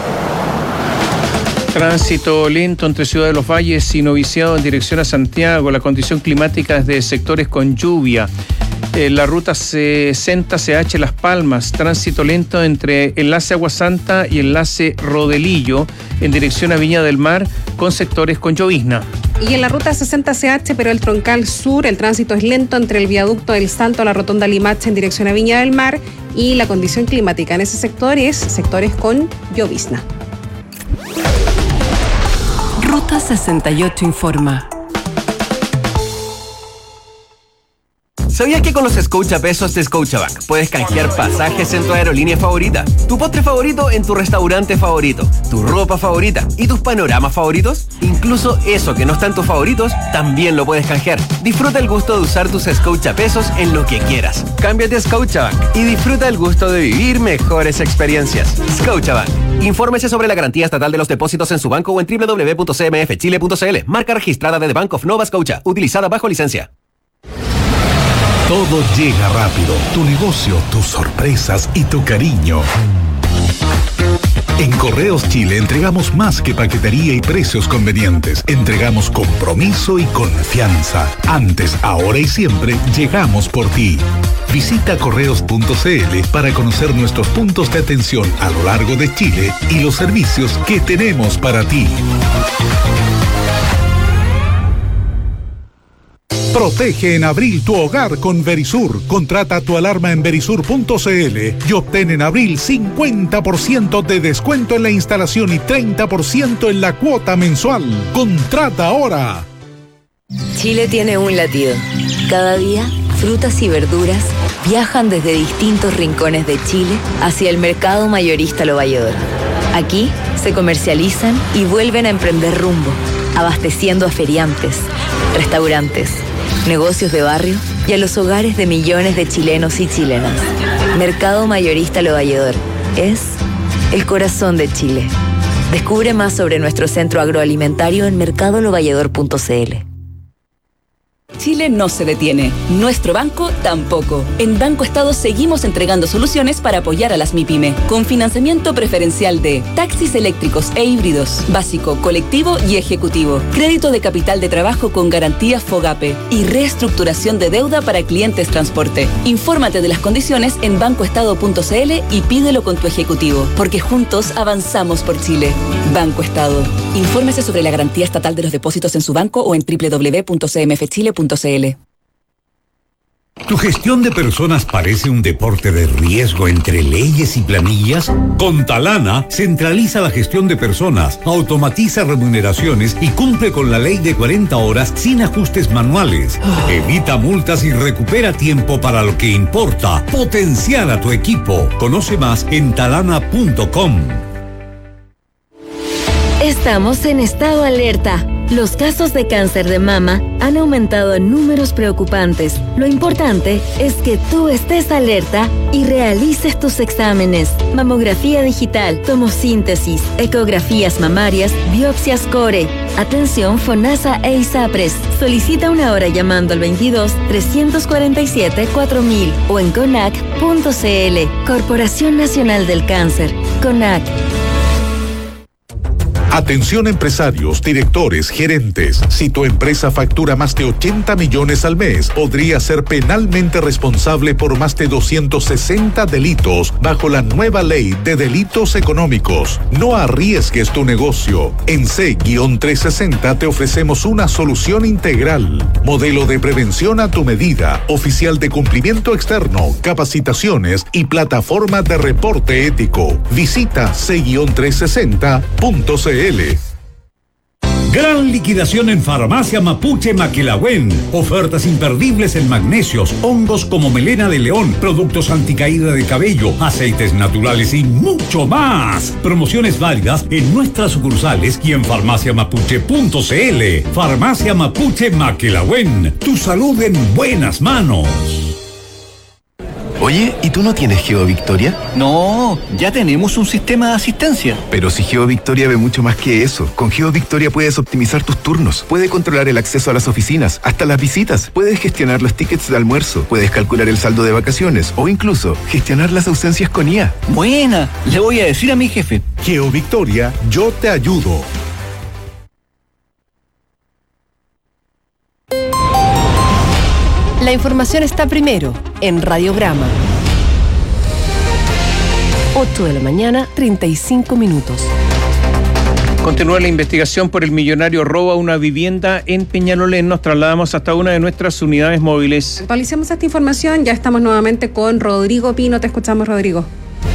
Tránsito lento entre Ciudad de los Valles y Noviciado en dirección a Santiago. La condición climática es de sectores con lluvia. Eh, la ruta sesenta C H Las Palmas. Tránsito lento entre enlace Agua Santa y enlace Rodelillo en dirección a Viña del Mar con sectores con llovizna. Y en la ruta sesenta C H, pero el troncal sur, el tránsito es lento entre el viaducto del Salto a la rotonda Limache en dirección a Viña del Mar, y la condición climática en ese sector es sectores con llovizna. Ruta sesenta y ocho informa. ¿Sabías que con los Scotiapesos de Scotiabank puedes canjear pasajes en tu aerolínea favorita, tu postre favorito en tu restaurante favorito, tu ropa favorita y tus panoramas favoritos? Incluso eso que no está en tus favoritos, también lo puedes canjear. Disfruta el gusto de usar tus Scotiapesos en lo que quieras. Cámbiate a Scotiabank y disfruta el gusto de vivir mejores experiencias. Scotiabank. Infórmese sobre la garantía estatal de los depósitos en su banco o en doble u doble u doble u punto c m f chile punto c l. Marca registrada de The Bank of Nova Scotia, utilizada bajo licencia. Todo llega rápido. Tu negocio, tus sorpresas y tu cariño. En Correos Chile entregamos más que paquetería y precios convenientes. Entregamos compromiso y confianza. Antes, ahora y siempre, llegamos por ti. Visita correos punto c l para conocer nuestros puntos de atención a lo largo de Chile y los servicios que tenemos para ti. Protege en abril tu hogar con Verisur. Contrata tu alarma en verisur punto c l y obtén en abril cincuenta por ciento de descuento en la instalación y treinta por ciento en la cuota mensual. Contrata ahora. Chile tiene un latido. Cada día, frutas y verduras viajan desde distintos rincones de Chile hacia el mercado mayorista Lo Valledor. Aquí se comercializan y vuelven a emprender rumbo, abasteciendo a feriantes, restaurantes, negocios de barrio y a los hogares de millones de chilenos y chilenas. Mercado Mayorista Lo Valledor es el corazón de Chile. Descubre más sobre nuestro centro agroalimentario en mercado lo valledor punto c l. Chile no se detiene. Nuestro banco tampoco. En Banco Estado seguimos entregando soluciones para apoyar a las MIPYME, con financiamiento preferencial de taxis eléctricos e híbridos, básico, colectivo y ejecutivo, crédito de capital de trabajo con garantía FOGAPE y reestructuración de deuda para clientes transporte. Infórmate de las condiciones en banco estado punto c l y pídelo con tu ejecutivo, porque juntos avanzamos por Chile. Banco Estado. Infórmese sobre la garantía estatal de los depósitos en su banco o en doble u doble u doble u punto c m f chile punto c l. ¿Tu gestión de personas parece un deporte de riesgo entre leyes y planillas? Con Talana, centraliza la gestión de personas, automatiza remuneraciones y cumple con la ley de cuarenta horas sin ajustes manuales. Evita multas y recupera tiempo para lo que importa. Potenciar a tu equipo. Conoce más en talana punto com. Estamos en estado alerta. Los casos de cáncer de mama han aumentado en números preocupantes. Lo importante es que tú estés alerta y realices tus exámenes. Mamografía digital, tomosíntesis, ecografías mamarias, biopsias core. Atención FONASA e ISAPRES. Solicita una hora llamando al veintidós, trescientos cuarenta y siete, cuatro mil o en conac punto c l. Corporación Nacional del Cáncer. CONAC. Atención empresarios, directores, gerentes. Si tu empresa factura más de ochenta millones al mes, podría ser penalmente responsable por más de doscientos sesenta delitos bajo la nueva ley de delitos económicos. No arriesgues tu negocio. En C trescientos sesenta te ofrecemos una solución integral. Modelo de prevención a tu medida, oficial de cumplimiento externo, capacitaciones y plataforma de reporte ético. Visita C trescientos sesenta punto c l. Gran liquidación en Farmacia Mapuche Maquilagüen. Ofertas imperdibles en magnesios, hongos como melena de león, productos anticaída de cabello, aceites naturales y mucho más. Promociones válidas en nuestras sucursales y en farmacia mapuche punto c l. Farmacia Mapuche Maquilagüen. Tu salud en buenas manos. Oye, ¿y tú no tienes GeoVictoria? No, ya tenemos un sistema de asistencia. Pero si GeoVictoria ve mucho más que eso. Con GeoVictoria puedes optimizar tus turnos, puedes controlar el acceso a las oficinas, hasta las visitas, puedes gestionar los tickets de almuerzo, puedes calcular el saldo de vacaciones o incluso gestionar las ausencias con I A. Buena, le voy a decir a mi jefe. GeoVictoria, yo te ayudo. La información está primero en Radiograma. ocho de la mañana, treinta y cinco minutos. Continúa la investigación por el millonario robo a una vivienda en Peñalolén. Nos trasladamos hasta una de nuestras unidades móviles. Actualicemos esta información. Ya estamos nuevamente con Rodrigo Pino. Te escuchamos, Rodrigo.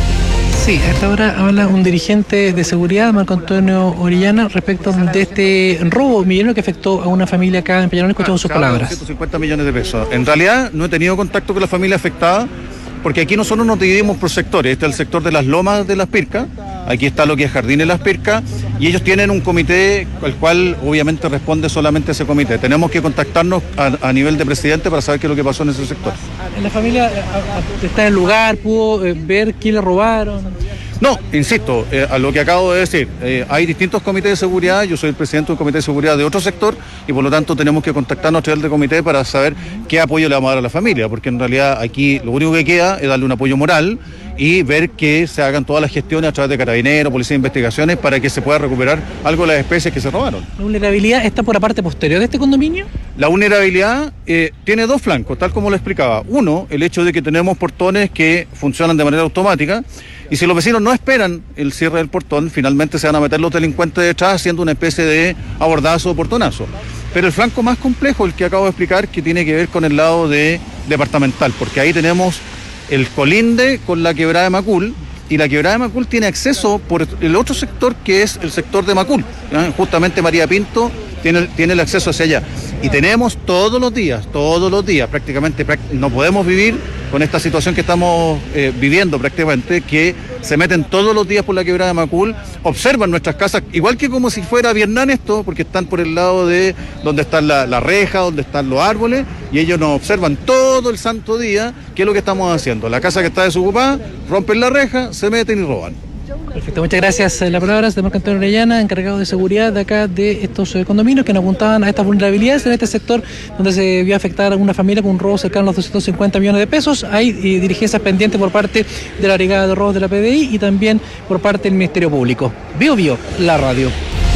Sí, a esta hora habla un dirigente de seguridad, Marco Antonio Orellana, respecto de este robo millonario que afectó a una familia acá en Peñalolén. Escuchamos sus palabras. ciento cincuenta millones de pesos. En realidad no he tenido contacto con la familia afectada, porque aquí nosotros nos dividimos por sectores. Este es el sector de las lomas de Las Pircas, aquí está lo que es Jardines Las Pircas, y ellos tienen un comité, el cual obviamente responde solamente a ese comité. Tenemos que contactarnos a, a nivel de presidente para saber qué es lo que pasó en ese sector. ¿La familia a, a, está en el lugar? ¿Pudo eh, ver quién le robaron? No, insisto, eh, a lo que acabo de decir, eh, hay distintos comités de seguridad, yo soy el presidente de un comité de seguridad de otro sector y por lo tanto tenemos que contactarnos a través del comité para saber qué apoyo le vamos a dar a la familia, porque en realidad aquí lo único que queda es darle un apoyo moral y ver que se hagan todas las gestiones a través de Carabineros, Policía de Investigaciones, para que se pueda recuperar algo de las especies que se robaron. ¿La vulnerabilidad está por la parte posterior de este condominio? La vulnerabilidad eh, tiene dos flancos, tal como lo explicaba. Uno, el hecho de que tenemos portones que funcionan de manera automática, y si los vecinos no esperan el cierre del portón, finalmente se van a meter los delincuentes detrás haciendo una especie de abordazo o portonazo. Pero el flanco más complejo, el que acabo de explicar, que tiene que ver con el lado de departamental, porque ahí tenemos el colinde con la quebrada de Macul, y la quebrada de Macul tiene acceso por el otro sector que es el sector de Macul. ¿eh? Justamente María Pinto tiene, tiene el acceso hacia allá. Y tenemos todos los días, todos los días, prácticamente, no podemos vivir con esta situación que estamos eh, viviendo prácticamente, que se meten todos los días por la quebrada de Macul, observan nuestras casas, igual que como si fuera Vietnam esto, porque están por el lado de donde está la, la reja, donde están los árboles, y ellos nos observan todo el santo día qué es lo que estamos haciendo. La casa que está desocupada, rompen la reja, se meten y roban. Perfecto, muchas gracias. La palabra es de Marco Antonio Orellana, encargado de seguridad de acá de estos eh, condominios que nos apuntaban a estas vulnerabilidades en este sector donde se vio afectar a una familia con un robo cercano a los doscientos cincuenta millones de pesos. Hay eh, diligencias pendientes por parte de la Brigada de Robos de la P D I y también por parte del Ministerio Público. Bio Bio, la radio.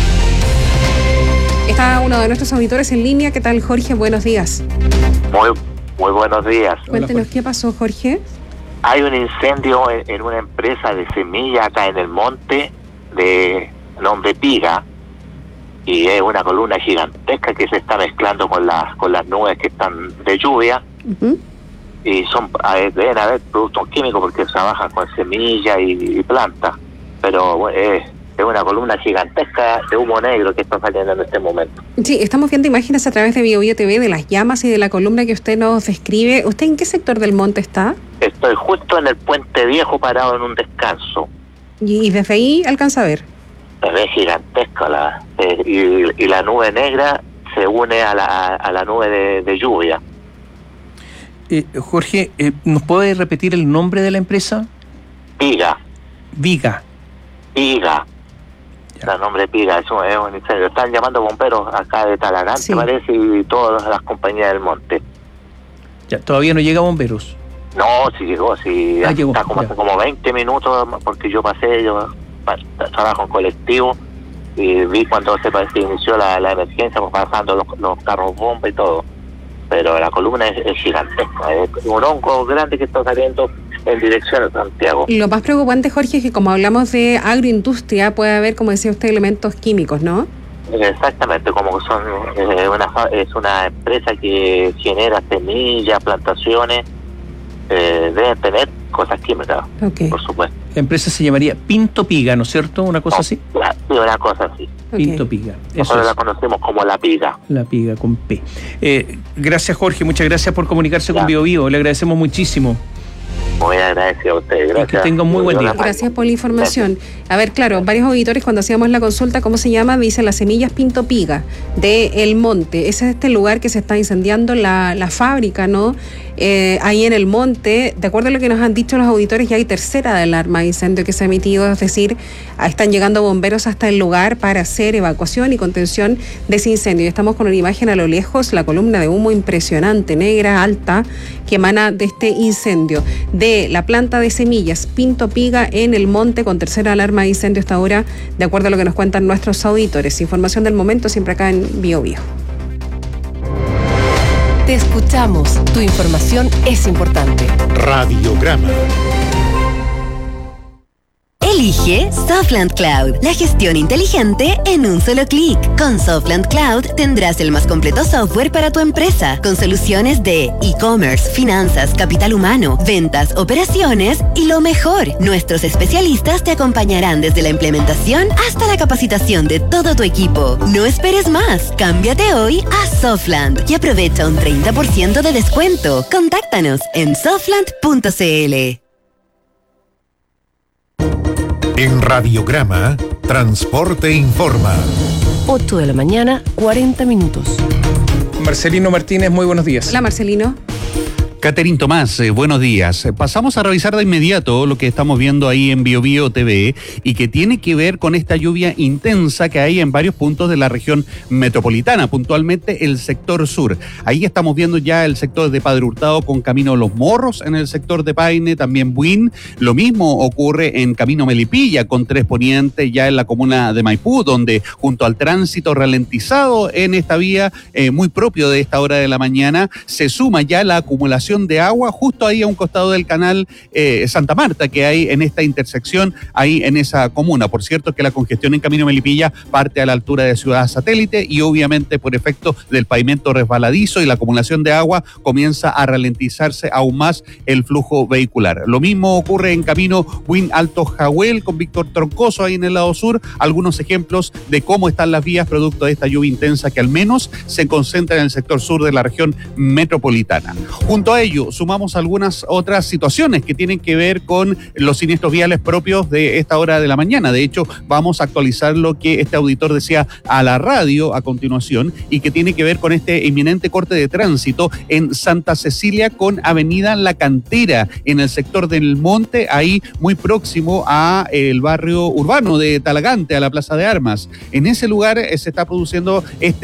Está uno de nuestros auditores en línea. ¿Qué tal, Jorge? Buenos días. Muy, muy buenos días. Cuéntenos qué pasó, Jorge. Hay un incendio en, en una empresa de semillas acá en el monte de nombre Piga, y es una columna gigantesca que se está mezclando con las con las nubes que están de lluvia. Uh-huh. Y son deben haber productos químicos porque trabajan con semillas y, y plantas, pero bueno, es, es una columna gigantesca de humo negro que está saliendo en este momento. Sí, estamos viendo imágenes a través de Bio Bio T V de las llamas y de la columna que usted nos describe. ¿Usted en qué sector del monte está? Estoy justo en el Puente Viejo parado en un descanso. ¿Y desde ahí alcanza a ver? Se ve gigantesca la, eh, y, y la nube negra se une a la, a la nube de, de lluvia. Eh, Jorge, eh, ¿nos puede repetir el nombre de la empresa? Piga. Viga. Piga. El nombre Piga, es un, es un incendio. Están llamando bomberos acá de Talagante, sí, parece, y todas las compañías del monte. Ya, todavía no llega bomberos. No, sí llegó, sí, ah, llegó, está como, como veinte minutos, porque yo pasé, yo trabajo en colectivo, y vi cuando se, se inició la, la emergencia, pues pasando los, los carros bomba y todo. Pero la columna es, es gigantesca, es un hongo grande que está saliendo en dirección a Santiago. Y lo más preocupante, Jorge, es que como hablamos de agroindustria, puede haber, como decía usted, elementos químicos, ¿no? Exactamente, como que son eh, una es una empresa que genera semillas, plantaciones, eh, deben tener cosas químicas, okay. por supuesto. La empresa se llamaría Pinto Piga, ¿no es cierto? ¿Una cosa no, así? La, sí, una cosa así. Pinto okay. Piga. Eso Nosotros es. la conocemos como La Piga. La Piga con P. Eh, gracias, Jorge. Muchas gracias por comunicarse ya. con Bio Bio. Le agradecemos muchísimo. Muy agradecido a ustedes. Gracias. Que tengan muy buen día. Gracias por la información. A ver, claro, varios auditores cuando hacíamos la consulta, ¿cómo se llama? Dicen las semillas Pinto Piga de El Monte. Ese es este lugar que se está incendiando la, la fábrica, ¿no? Eh, ahí en El Monte. De acuerdo a lo que nos han dicho los auditores, ya hay tercera de alarma de incendio que se ha emitido, es decir, están llegando bomberos hasta el lugar para hacer evacuación y contención de ese incendio. Y estamos con una imagen a lo lejos, la columna de humo impresionante, negra, alta, que emana de este incendio. De la planta de semillas Pinto Piga en El Monte, con tercera alarma de incendio hasta ahora, de acuerdo a lo que nos cuentan nuestros auditores. Información del momento siempre acá en Bio Bio. Te escuchamos. Tu información es importante. Radiograma. Elige Softland Cloud, la gestión inteligente en un solo clic. Con Softland Cloud tendrás el más completo software para tu empresa, con soluciones de e-commerce, finanzas, capital humano, ventas, operaciones y lo mejor, nuestros especialistas te acompañarán desde la implementación hasta la capacitación de todo tu equipo. No esperes más, cámbiate hoy a Softland y aprovecha un treinta por ciento de descuento. Contáctanos en softland punto c l. En Radiograma, Transporte Informa. ocho de la mañana, cuarenta minutos. Marcelino Martínez, muy buenos días. Hola, Marcelino. Caterín Tomás, eh, buenos días. Pasamos a revisar de inmediato lo que estamos viendo ahí en Bio Bio T V y que tiene que ver con esta lluvia intensa que hay en varios puntos de la región metropolitana, puntualmente el sector sur. Ahí estamos viendo ya el sector de Padre Hurtado con Camino Los Morros, en el sector de Paine, también Buin. Lo mismo ocurre en Camino Melipilla con Tres Poniente, ya en la comuna de Maipú, donde junto al tránsito ralentizado en esta vía, eh, muy propio de esta hora de la mañana, se suma ya la acumulación de agua justo ahí a un costado del canal eh, Santa Marta que hay en esta intersección ahí en esa comuna. Por cierto que la congestión en Camino Melipilla parte a la altura de Ciudad Satélite y obviamente por efecto del pavimento resbaladizo y la acumulación de agua comienza a ralentizarse aún más el flujo vehicular. Lo mismo ocurre en Camino Buin Alto Jahuel con Víctor Troncoso ahí en el lado sur. Algunos ejemplos de cómo están las vías producto de esta lluvia intensa que al menos se concentra en el sector sur de la región metropolitana. Junto a ello, sumamos algunas otras situaciones que tienen que ver con los siniestros viales propios de esta hora de la mañana. De hecho, vamos a actualizar lo que este auditor decía a la radio a continuación y que tiene que ver con este inminente corte de tránsito en Santa Cecilia con Avenida La Cantera, en el sector del Monte, ahí muy próximo a el barrio urbano de Talagante, a la Plaza de Armas. En ese lugar eh, se está produciendo este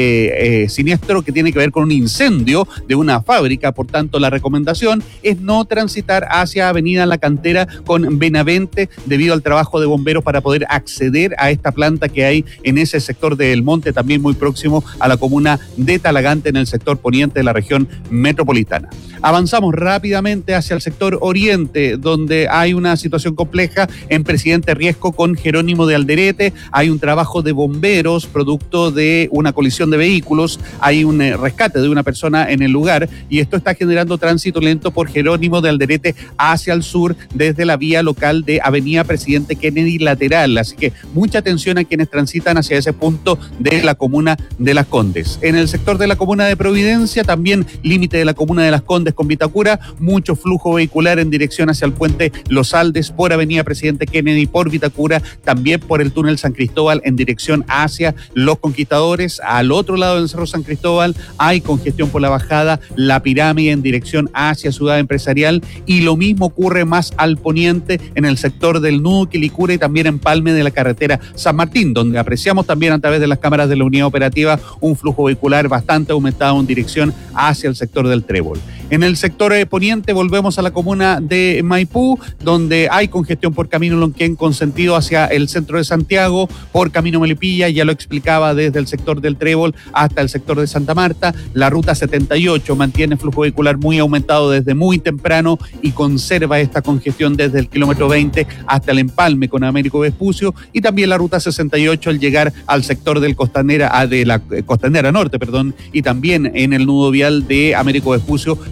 eh, eh, siniestro que tiene que ver con un incendio de una fábrica. Por tanto, la recomendación es no transitar hacia Avenida La Cantera con Benavente debido al trabajo de bomberos para poder acceder a esta planta que hay en ese sector del Monte, también muy próximo a la comuna de Talagante en el sector poniente de la región metropolitana. Avanzamos rápidamente hacia el sector oriente, donde hay una situación compleja en Presidente Riesco con Jerónimo de Alderete. Hay un trabajo de bomberos producto de una colisión de vehículos. Hay un eh, rescate de una persona en el lugar y esto está generando tránsito lento por Jerónimo de Alderete hacia el sur desde la vía local de Avenida Presidente Kennedy lateral. Así que mucha atención a quienes transitan hacia ese punto de la comuna de Las Condes. En el sector de la comuna de Providencia, también límite de la comuna de Las Condes con Vitacura, mucho flujo vehicular en dirección hacia el puente Los Aldes por Avenida Presidente Kennedy por Vitacura, también por el túnel San Cristóbal en dirección hacia Los Conquistadores. Al otro lado del Cerro San Cristóbal hay congestión por la bajada La Pirámide en dirección hacia Ciudad Empresarial y lo mismo ocurre más al poniente en el sector del Nudo Quilicura y también en Palme de la carretera San Martín, donde apreciamos también a través de las cámaras de la unidad operativa un flujo vehicular bastante aumentado en dirección hacia el sector del Trébol. En el sector eh, poniente volvemos a la comuna de Maipú, donde hay congestión por Camino Lonquén con sentido hacia el centro de Santiago, por Camino Melipilla, ya lo explicaba, desde el sector del Trébol hasta el sector de Santa Marta. La ruta setenta y ocho mantiene flujo vehicular muy aumentado desde muy temprano y conserva esta congestión desde el kilómetro veinte hasta el empalme con Américo Vespucio, y también la ruta sesenta y ocho al llegar al sector del Costanera, de la Costanera Norte, perdón, y también en el nudo vial de Américo Vespucio,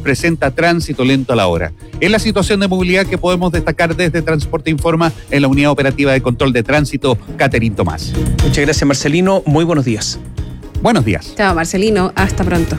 presenta tránsito lento a la hora. Es la situación de movilidad que podemos destacar desde Transporte Informa en la Unidad Operativa de Control de Tránsito, Catherine Tomás. Muchas gracias, Marcelino. Muy buenos días. Buenos días. Chao, Marcelino. Hasta pronto.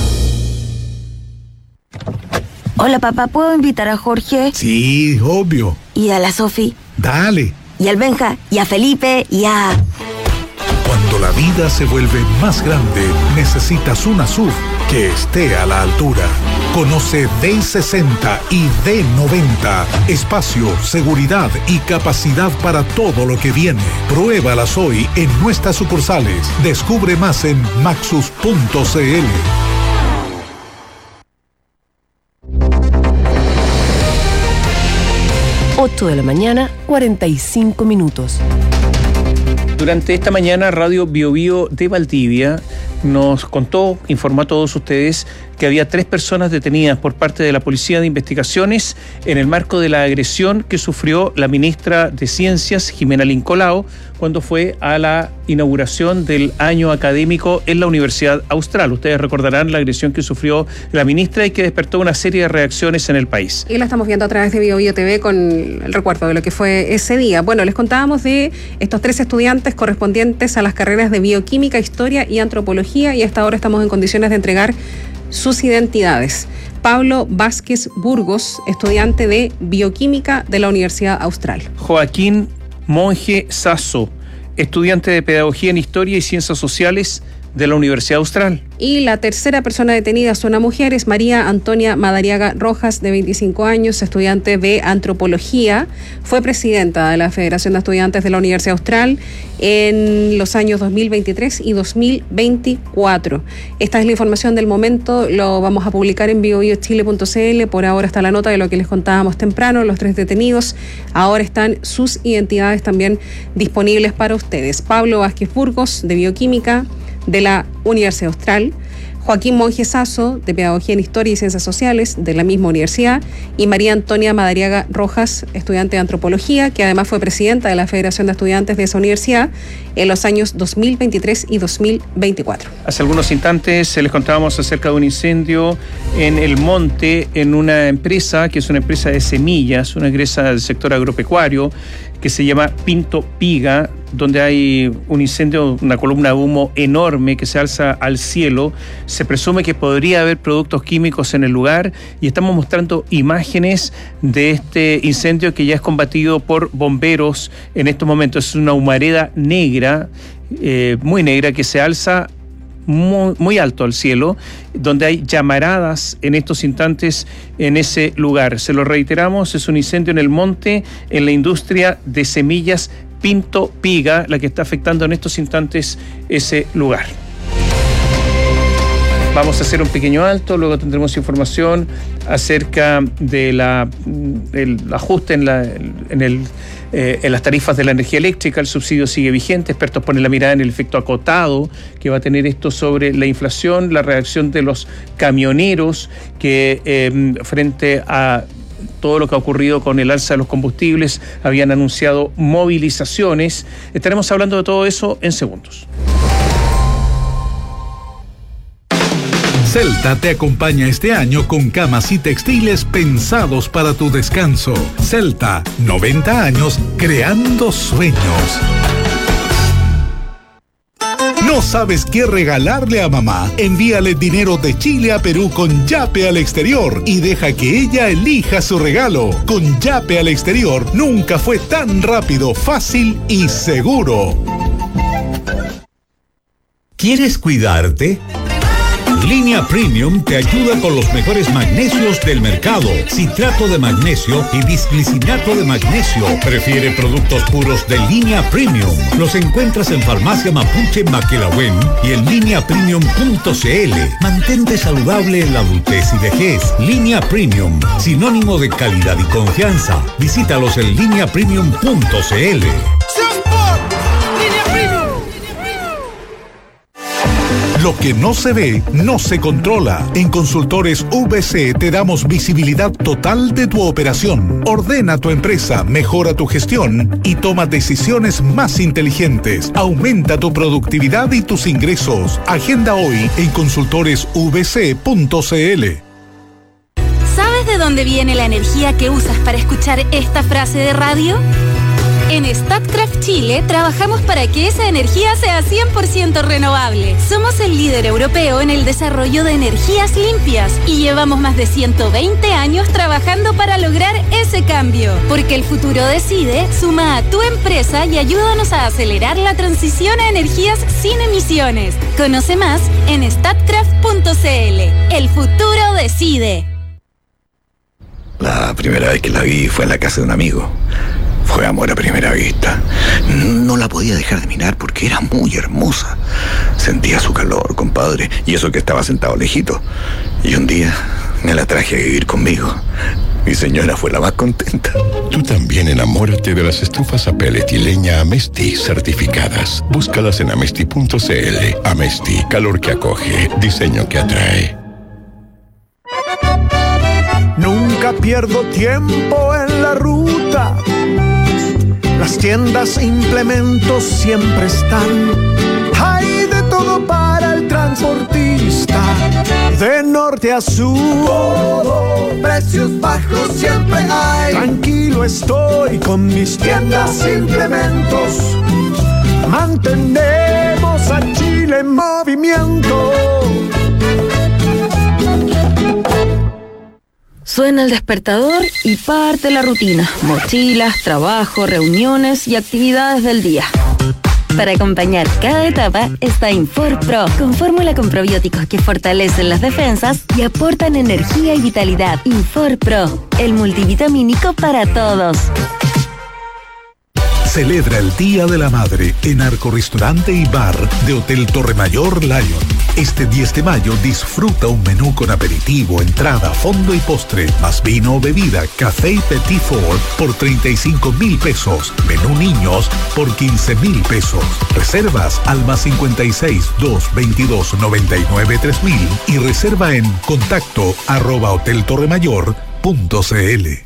Hola, papá, ¿puedo invitar a Jorge? Sí, obvio. ¿Y a la Sofi? Dale. ¿Y al Benja? ¿Y a Felipe? ¿Y a...? Cuando la vida se vuelve más grande, necesitas una S U V que esté a la altura. Conoce D sesenta y D noventa. Espacio, seguridad y capacidad para todo lo que viene. Pruébalas hoy en nuestras sucursales. Descubre más en maxus punto c l. ocho de la mañana, cuarenta y cinco minutos. Durante esta mañana, Radio Biobío de Valdivia nos contó, informó a todos ustedes que había tres personas detenidas por parte de la Policía de Investigaciones en el marco de la agresión que sufrió la ministra de Ciencias, Jimena Lincolao, cuando fue a la inauguración del año académico en la Universidad Austral. Ustedes recordarán la agresión que sufrió la ministra y que despertó una serie de reacciones en el país. Y la estamos viendo a través de Biobío T V con el recuerdo de lo que fue ese día. Bueno, les contábamos de estos tres estudiantes correspondientes a las carreras de Bioquímica, Historia y Antropología, y hasta ahora estamos en condiciones de entregar sus identidades. Pablo Vázquez Burgos, estudiante de Bioquímica de la Universidad Austral. Joaquín Monje Sasso, estudiante de Pedagogía en Historia y Ciencias Sociales de la Universidad Austral. Y la tercera persona detenida es una mujer, es María Antonia Madariaga Rojas, de veinticinco años, estudiante de Antropología. Fue presidenta de la Federación de Estudiantes de la Universidad Austral en los años dos mil veintitrés y dos mil veinticuatro. Esta es la información del momento, lo vamos a publicar en biobiochile punto c l. Por ahora está la nota de lo que les contábamos temprano, los tres detenidos. Ahora están sus identidades también disponibles para ustedes. Pablo Vázquez Burgos, de Bioquímica de la Universidad Austral, Joaquín Monje Sasso, de Pedagogía en Historia y Ciencias Sociales de la misma universidad, y María Antonia Madariaga Rojas, estudiante de Antropología, que además fue presidenta de la Federación de Estudiantes de esa universidad en los años dos mil veintitrés y dos mil veinticuatro. Hace algunos instantes les contábamos acerca de un incendio en El Monte, en una empresa que es una empresa de semillas, una empresa del sector agropecuario, que se llama Pinto Piga, donde hay un incendio, una columna de humo enorme que se alza al cielo. Se presume que podría haber productos químicos en el lugar y estamos mostrando imágenes de este incendio que ya es combatido por bomberos en estos momentos. Es una humareda negra, eh, muy negra, que se alza Muy, muy alto al cielo, donde hay llamaradas en estos instantes en ese lugar. Se lo reiteramos, es un incendio en El Monte, en la industria de semillas Pinto Piga, la que está afectando en estos instantes ese lugar. Vamos a hacer un pequeño alto, luego tendremos información acerca de la, del ajuste en, la, en, el, eh, en las tarifas de la energía eléctrica. El subsidio sigue vigente, expertos ponen la mirada en el efecto acotado que va a tener esto sobre la inflación, la reacción de los camioneros que eh, frente a todo lo que ha ocurrido con el alza de los combustibles habían anunciado movilizaciones. Estaremos hablando de todo eso en segundos. Celta te acompaña este año con camas y textiles pensados para tu descanso. Celta, noventa años creando sueños. ¿No sabes qué regalarle a mamá? Envíale dinero de Chile a Perú con Yape al Exterior y deja que ella elija su regalo. Con Yape al Exterior nunca fue tan rápido, fácil y seguro. ¿Quieres cuidarte? Línea Premium te ayuda con los mejores magnesios del mercado. Citrato de magnesio y bisglicinato de magnesio. Prefiere productos puros de Línea Premium. Los encuentras en Farmacia Mapuche Maquelahuen y en línea premium punto c l. Mantente saludable en la adultez y vejez. Línea Premium, sinónimo de calidad y confianza. Visítalos en línea premium punto c l. Lo que no se ve, no se controla. En Consultores V C te damos visibilidad total de tu operación. Ordena tu empresa, mejora tu gestión y toma decisiones más inteligentes. Aumenta tu productividad y tus ingresos. Agenda hoy en consultores v c punto c l. dónde viene la energía que usas para escuchar esta frase de radio? En Statkraft Chile trabajamos para que esa energía sea cien por ciento renovable. Somos el líder europeo en el desarrollo de energías limpias y llevamos más de ciento veinte años trabajando para lograr ese cambio. Porque el futuro decide, suma a tu empresa y ayúdanos a acelerar la transición a energías sin emisiones. Conoce más en statkraft punto c l. El futuro decide. La primera vez que la vi fue en la casa de un amigo. Fue amor a primera vista. No la podía dejar de mirar porque era muy hermosa. Sentía su calor, compadre, y eso que estaba sentado lejito. Y un día me la traje a vivir conmigo. Mi señora fue la más contenta. Tú también enamórate de las estufas a pellet y leña Amesti certificadas. Búscalas en amesti punto c l. Amesti, calor que acoge, diseño que atrae. Nunca pierdo tiempo en la ruta. Las tiendas e implementos siempre están. Hay de todo para el transportista. De norte a sur, todo, precios bajos siempre hay. Tranquilo estoy con mis tiendas e implementos. Mantenemos a Chile en movimiento. Suena el despertador y parte la rutina. Mochilas, trabajo, reuniones y actividades del día. Para acompañar cada etapa está InforPro, con fórmula con probióticos que fortalecen las defensas y aportan energía y vitalidad. InforPro, el multivitamínico para todos. Celebra el Día de la Madre en Arco Restaurante y Bar de Hotel Torremayor Lion. Este diez de mayo disfruta un menú con aperitivo, entrada, fondo y postre, más vino o bebida, café y petit four por treinta y cinco mil pesos. Menú niños por quince mil pesos. Reservas al más cincuenta y seis, dos, veintidós, noventa y nueve, tres mil y reserva en contacto arroba hotel torremayor punto c l.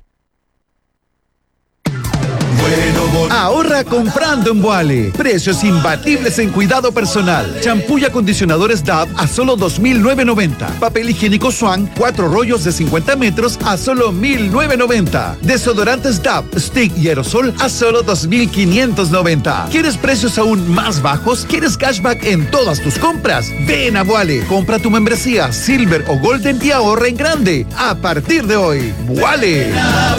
Ahorra comprando en Vuale. Precios imbatibles en cuidado personal. Champú y acondicionadores D A V a solo dos mil novecientos noventa. Papel higiénico Swan, cuatro rollos de cincuenta metros a solo mil novecientos noventa. Desodorantes D A V, Stick y Aerosol a solo dos mil quinientos noventa. ¿Quieres precios aún más bajos? ¿Quieres cashback en todas tus compras? Ven a Vuale. Compra tu membresía Silver o Golden y ahorra en grande. A partir de hoy, Vuale.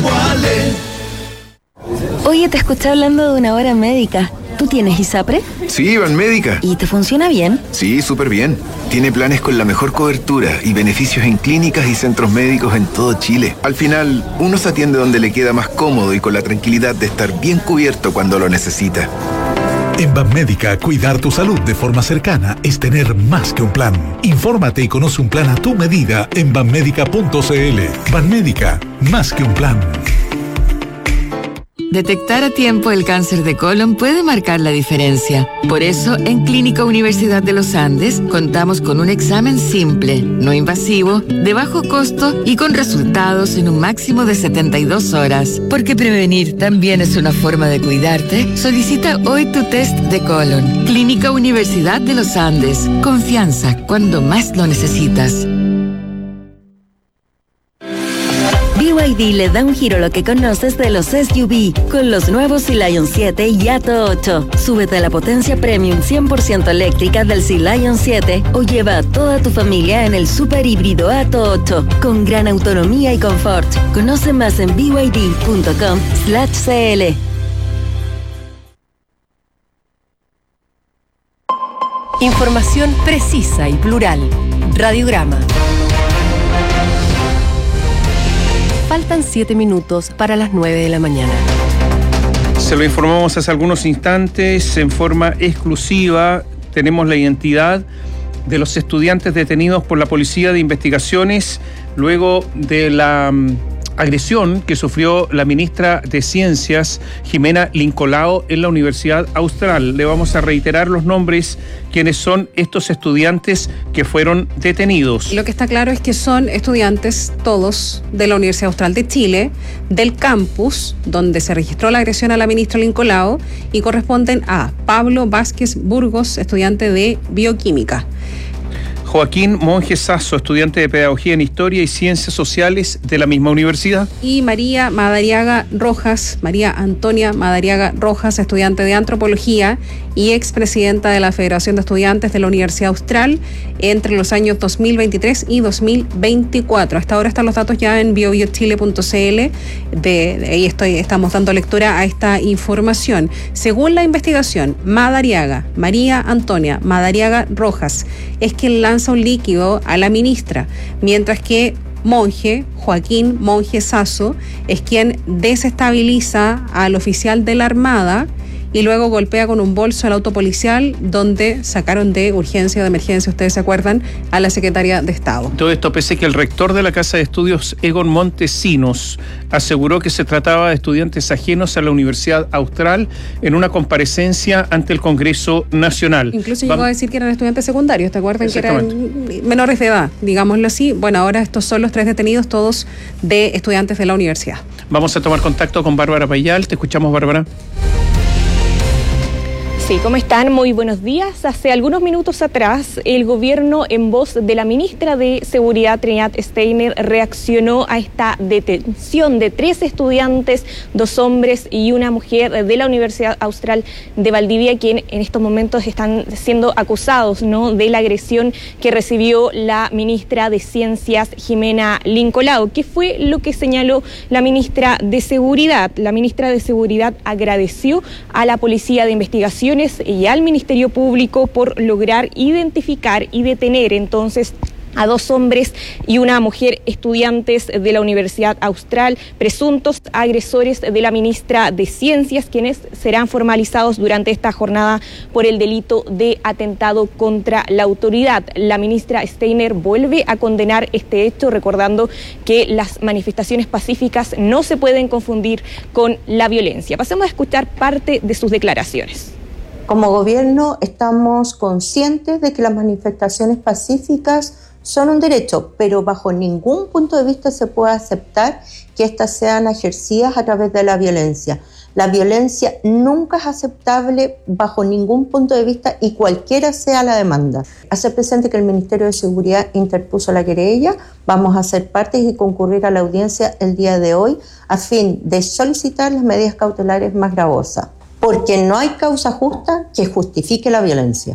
Oye, te escuché hablando de una hora médica. ¿Tú tienes ISAPRE? Sí, Banmédica. ¿Y te funciona bien? Sí, súper bien. Tiene planes con la mejor cobertura y beneficios en clínicas y centros médicos en todo Chile. Al final, uno se atiende donde le queda más cómodo y con la tranquilidad de estar bien cubierto cuando lo necesita. En Banmédica, cuidar tu salud de forma cercana es tener más que un plan. Infórmate y conoce un plan a tu medida en banmédica punto c l. Banmédica, más que un plan. Detectar a tiempo el cáncer de colon puede marcar la diferencia. Por eso, en Clínica Universidad de los Andes, contamos con un examen simple, no invasivo, de bajo costo y con resultados en un máximo de setenta y dos horas. Porque prevenir también es una forma de cuidarte. Solicita hoy tu test de colon. Clínica Universidad de los Andes. Confianza cuando más lo necesitas. B Y D le da un giro a lo que conoces de los S U V con los nuevos Sea Lion siete y Atto ocho. Súbete a la potencia premium cien por ciento eléctrica del Sea Lion siete o lleva a toda tu familia en el super híbrido Atto ocho con gran autonomía y confort. Conoce más en b y d punto com slash c l. Información precisa y plural. Radiograma. Faltan siete minutos para las nueve de la mañana. Se lo informamos hace algunos instantes en forma exclusiva. Tenemos la identidad de los estudiantes detenidos por la Policía de Investigaciones luego de la um, agresión que sufrió la ministra de Ciencias, Jimena Lincolao, en la Universidad Austral. Le vamos a reiterar los nombres, quienes son estos estudiantes que fueron detenidos. Lo que está claro es que son estudiantes todos de la Universidad Austral de Chile, del campus donde se registró la agresión a la ministra Lincolao, y corresponden a Pablo Vázquez Burgos, estudiante de Bioquímica. Joaquín Monje Sasso, estudiante de Pedagogía en Historia y Ciencias Sociales de la misma universidad. Y María Madariaga Rojas, María Antonia Madariaga Rojas, estudiante de Antropología y expresidenta de la Federación de Estudiantes de la Universidad Austral entre los años dos mil veintitrés y dos mil veinticuatro. Hasta ahora están los datos ya en bio bio chile punto c l. De, de ahí estoy, estamos dando lectura a esta información. Según la investigación, Madariaga, María Antonia Madariaga Rojas, es quien lanza un líquido a la ministra, mientras que Monje, Joaquín Monje Sasso, es quien desestabiliza al oficial de la Armada y luego golpea con un bolso al auto policial donde sacaron de urgencia o de emergencia, ustedes se acuerdan, a la secretaria de Estado. Todo esto pese a que el rector de la Casa de Estudios, Egon Montesinos, aseguró que se trataba de estudiantes ajenos a la Universidad Austral en una comparecencia ante el Congreso Nacional. Incluso llegó a decir que eran estudiantes secundarios, ¿te acuerdan? Que eran menores de edad, digámoslo así. Bueno, ahora estos son los tres detenidos, todos de estudiantes de la universidad. Vamos a tomar contacto con Bárbara Payal. Te escuchamos, Bárbara. Sí, ¿cómo están? Muy buenos días. Hace algunos minutos atrás, el gobierno, en voz de la ministra de Seguridad, Trinidad Steiner, reaccionó a esta detención de tres estudiantes, dos hombres y una mujer de la Universidad Austral de Valdivia, quienes en estos momentos están siendo acusados, ¿no?, de la agresión que recibió la ministra de Ciencias, Jimena Lincolao. ¿Qué fue lo que señaló la ministra de Seguridad? La ministra de Seguridad agradeció a la Policía de Investigaciones y al Ministerio Público por lograr identificar y detener entonces a dos hombres y una mujer estudiantes de la Universidad Austral, presuntos agresores de la ministra de Ciencias, quienes serán formalizados durante esta jornada por el delito de atentado contra la autoridad. La ministra Steiner vuelve a condenar este hecho, recordando que las manifestaciones pacíficas no se pueden confundir con la violencia. Pasemos a escuchar parte de sus declaraciones. Como gobierno estamos conscientes de que las manifestaciones pacíficas son un derecho, pero bajo ningún punto de vista se puede aceptar que éstas sean ejercidas a través de la violencia. La violencia nunca es aceptable bajo ningún punto de vista y cualquiera sea la demanda. Hacer presente que el Ministerio de Seguridad interpuso la querella, vamos a ser partes y concurrir a la audiencia el día de hoy a fin de solicitar las medidas cautelares más gravosas, porque no hay causa justa que justifique la violencia.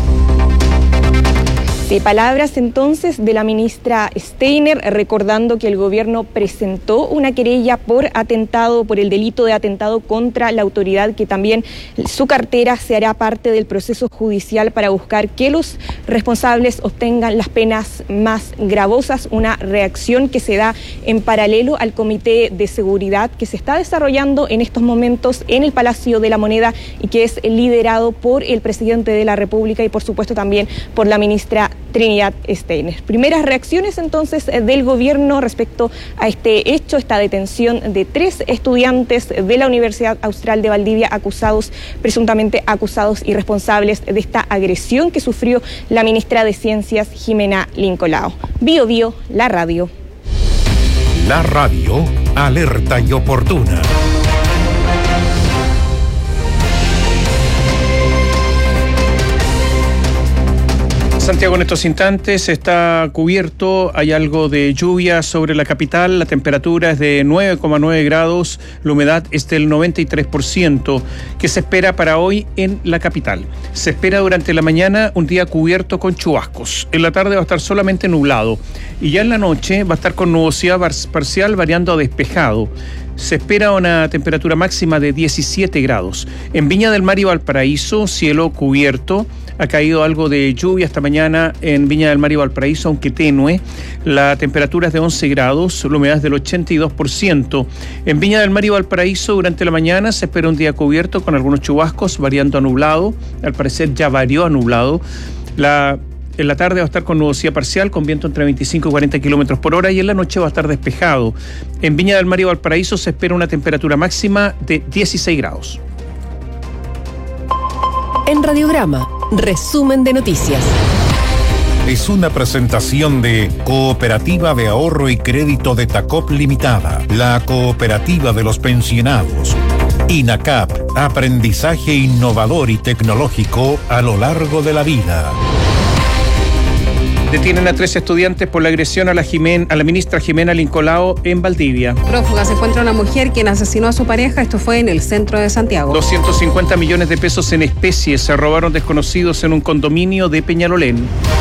De palabras entonces de la ministra Steiner, recordando que el gobierno presentó una querella por atentado, por el delito de atentado contra la autoridad, que también su cartera se hará parte del proceso judicial para buscar que los responsables obtengan las penas más gravosas, una reacción que se da en paralelo al Comité de Seguridad que se está desarrollando en estos momentos en el Palacio de la Moneda y que es liderado por el presidente de la República y por supuesto también por la ministra Trinidad Steiner. Primeras reacciones entonces del gobierno respecto a este hecho, esta detención de tres estudiantes de la Universidad Austral de Valdivia acusados, presuntamente acusados y responsables de esta agresión que sufrió la ministra de Ciencias, Jimena Lincolao. Bio Bio, la radio. La radio, alerta y oportuna. Santiago, en estos instantes está cubierto, hay algo de lluvia sobre la capital, la temperatura es de nueve coma nueve grados, la humedad es del noventa y tres por ciento, que se espera para hoy en la capital. Se espera durante la mañana un día cubierto con chubascos, en la tarde va a estar solamente nublado y ya en la noche va a estar con nubosidad parcial variando a despejado. Se espera una temperatura máxima de diecisiete grados. En Viña del Mar y Valparaíso, cielo cubierto. Ha caído algo de lluvia esta mañana en Viña del Mar y Valparaíso, aunque tenue. La temperatura es de once grados, la humedad es del ochenta y dos por ciento. En Viña del Mar y Valparaíso, durante la mañana se espera un día cubierto con algunos chubascos, variando a nublado. Al parecer ya varió a nublado. La En la tarde va a estar con nubosidad parcial, con viento entre veinticinco y cuarenta kilómetros por hora, y en la noche va a estar despejado. En Viña del Mar y Valparaíso se espera una temperatura máxima de dieciséis grados. En Radiograma, resumen de noticias. Es una presentación de Cooperativa de Ahorro y Crédito de Tacop Limitada, la cooperativa de los pensionados. INACAP, aprendizaje innovador y tecnológico a lo largo de la vida. Detienen a tres estudiantes por la agresión a la, Jimen, a la ministra Jimena Lincolao en Valdivia. Prófuga se encuentra una mujer quien asesinó a su pareja. Esto fue en el centro de Santiago. doscientos cincuenta millones de pesos en especies se robaron desconocidos en un condominio de Peñalolén.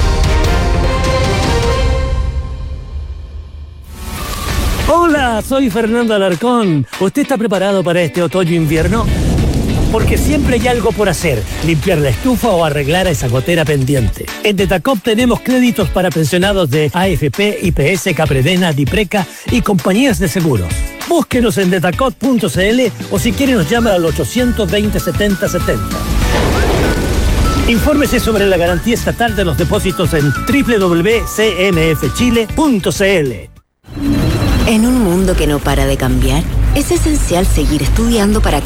Hola, soy Fernando Alarcón. ¿Usted está preparado para este otoño-invierno? Porque siempre hay algo por hacer, limpiar la estufa o arreglar esa gotera pendiente. En Detacop tenemos créditos para pensionados de A F P, I P S, Capredena, Dipreca y compañías de seguros. Búsquenos en detacop punto c l o si quiere nos llama al ochocientos veinte, setenta setenta. Infórmese sobre la garantía estatal de los depósitos en doble u doble u doble u punto c n f chile punto c l. En un mundo que no para de cambiar, es esencial seguir estudiando para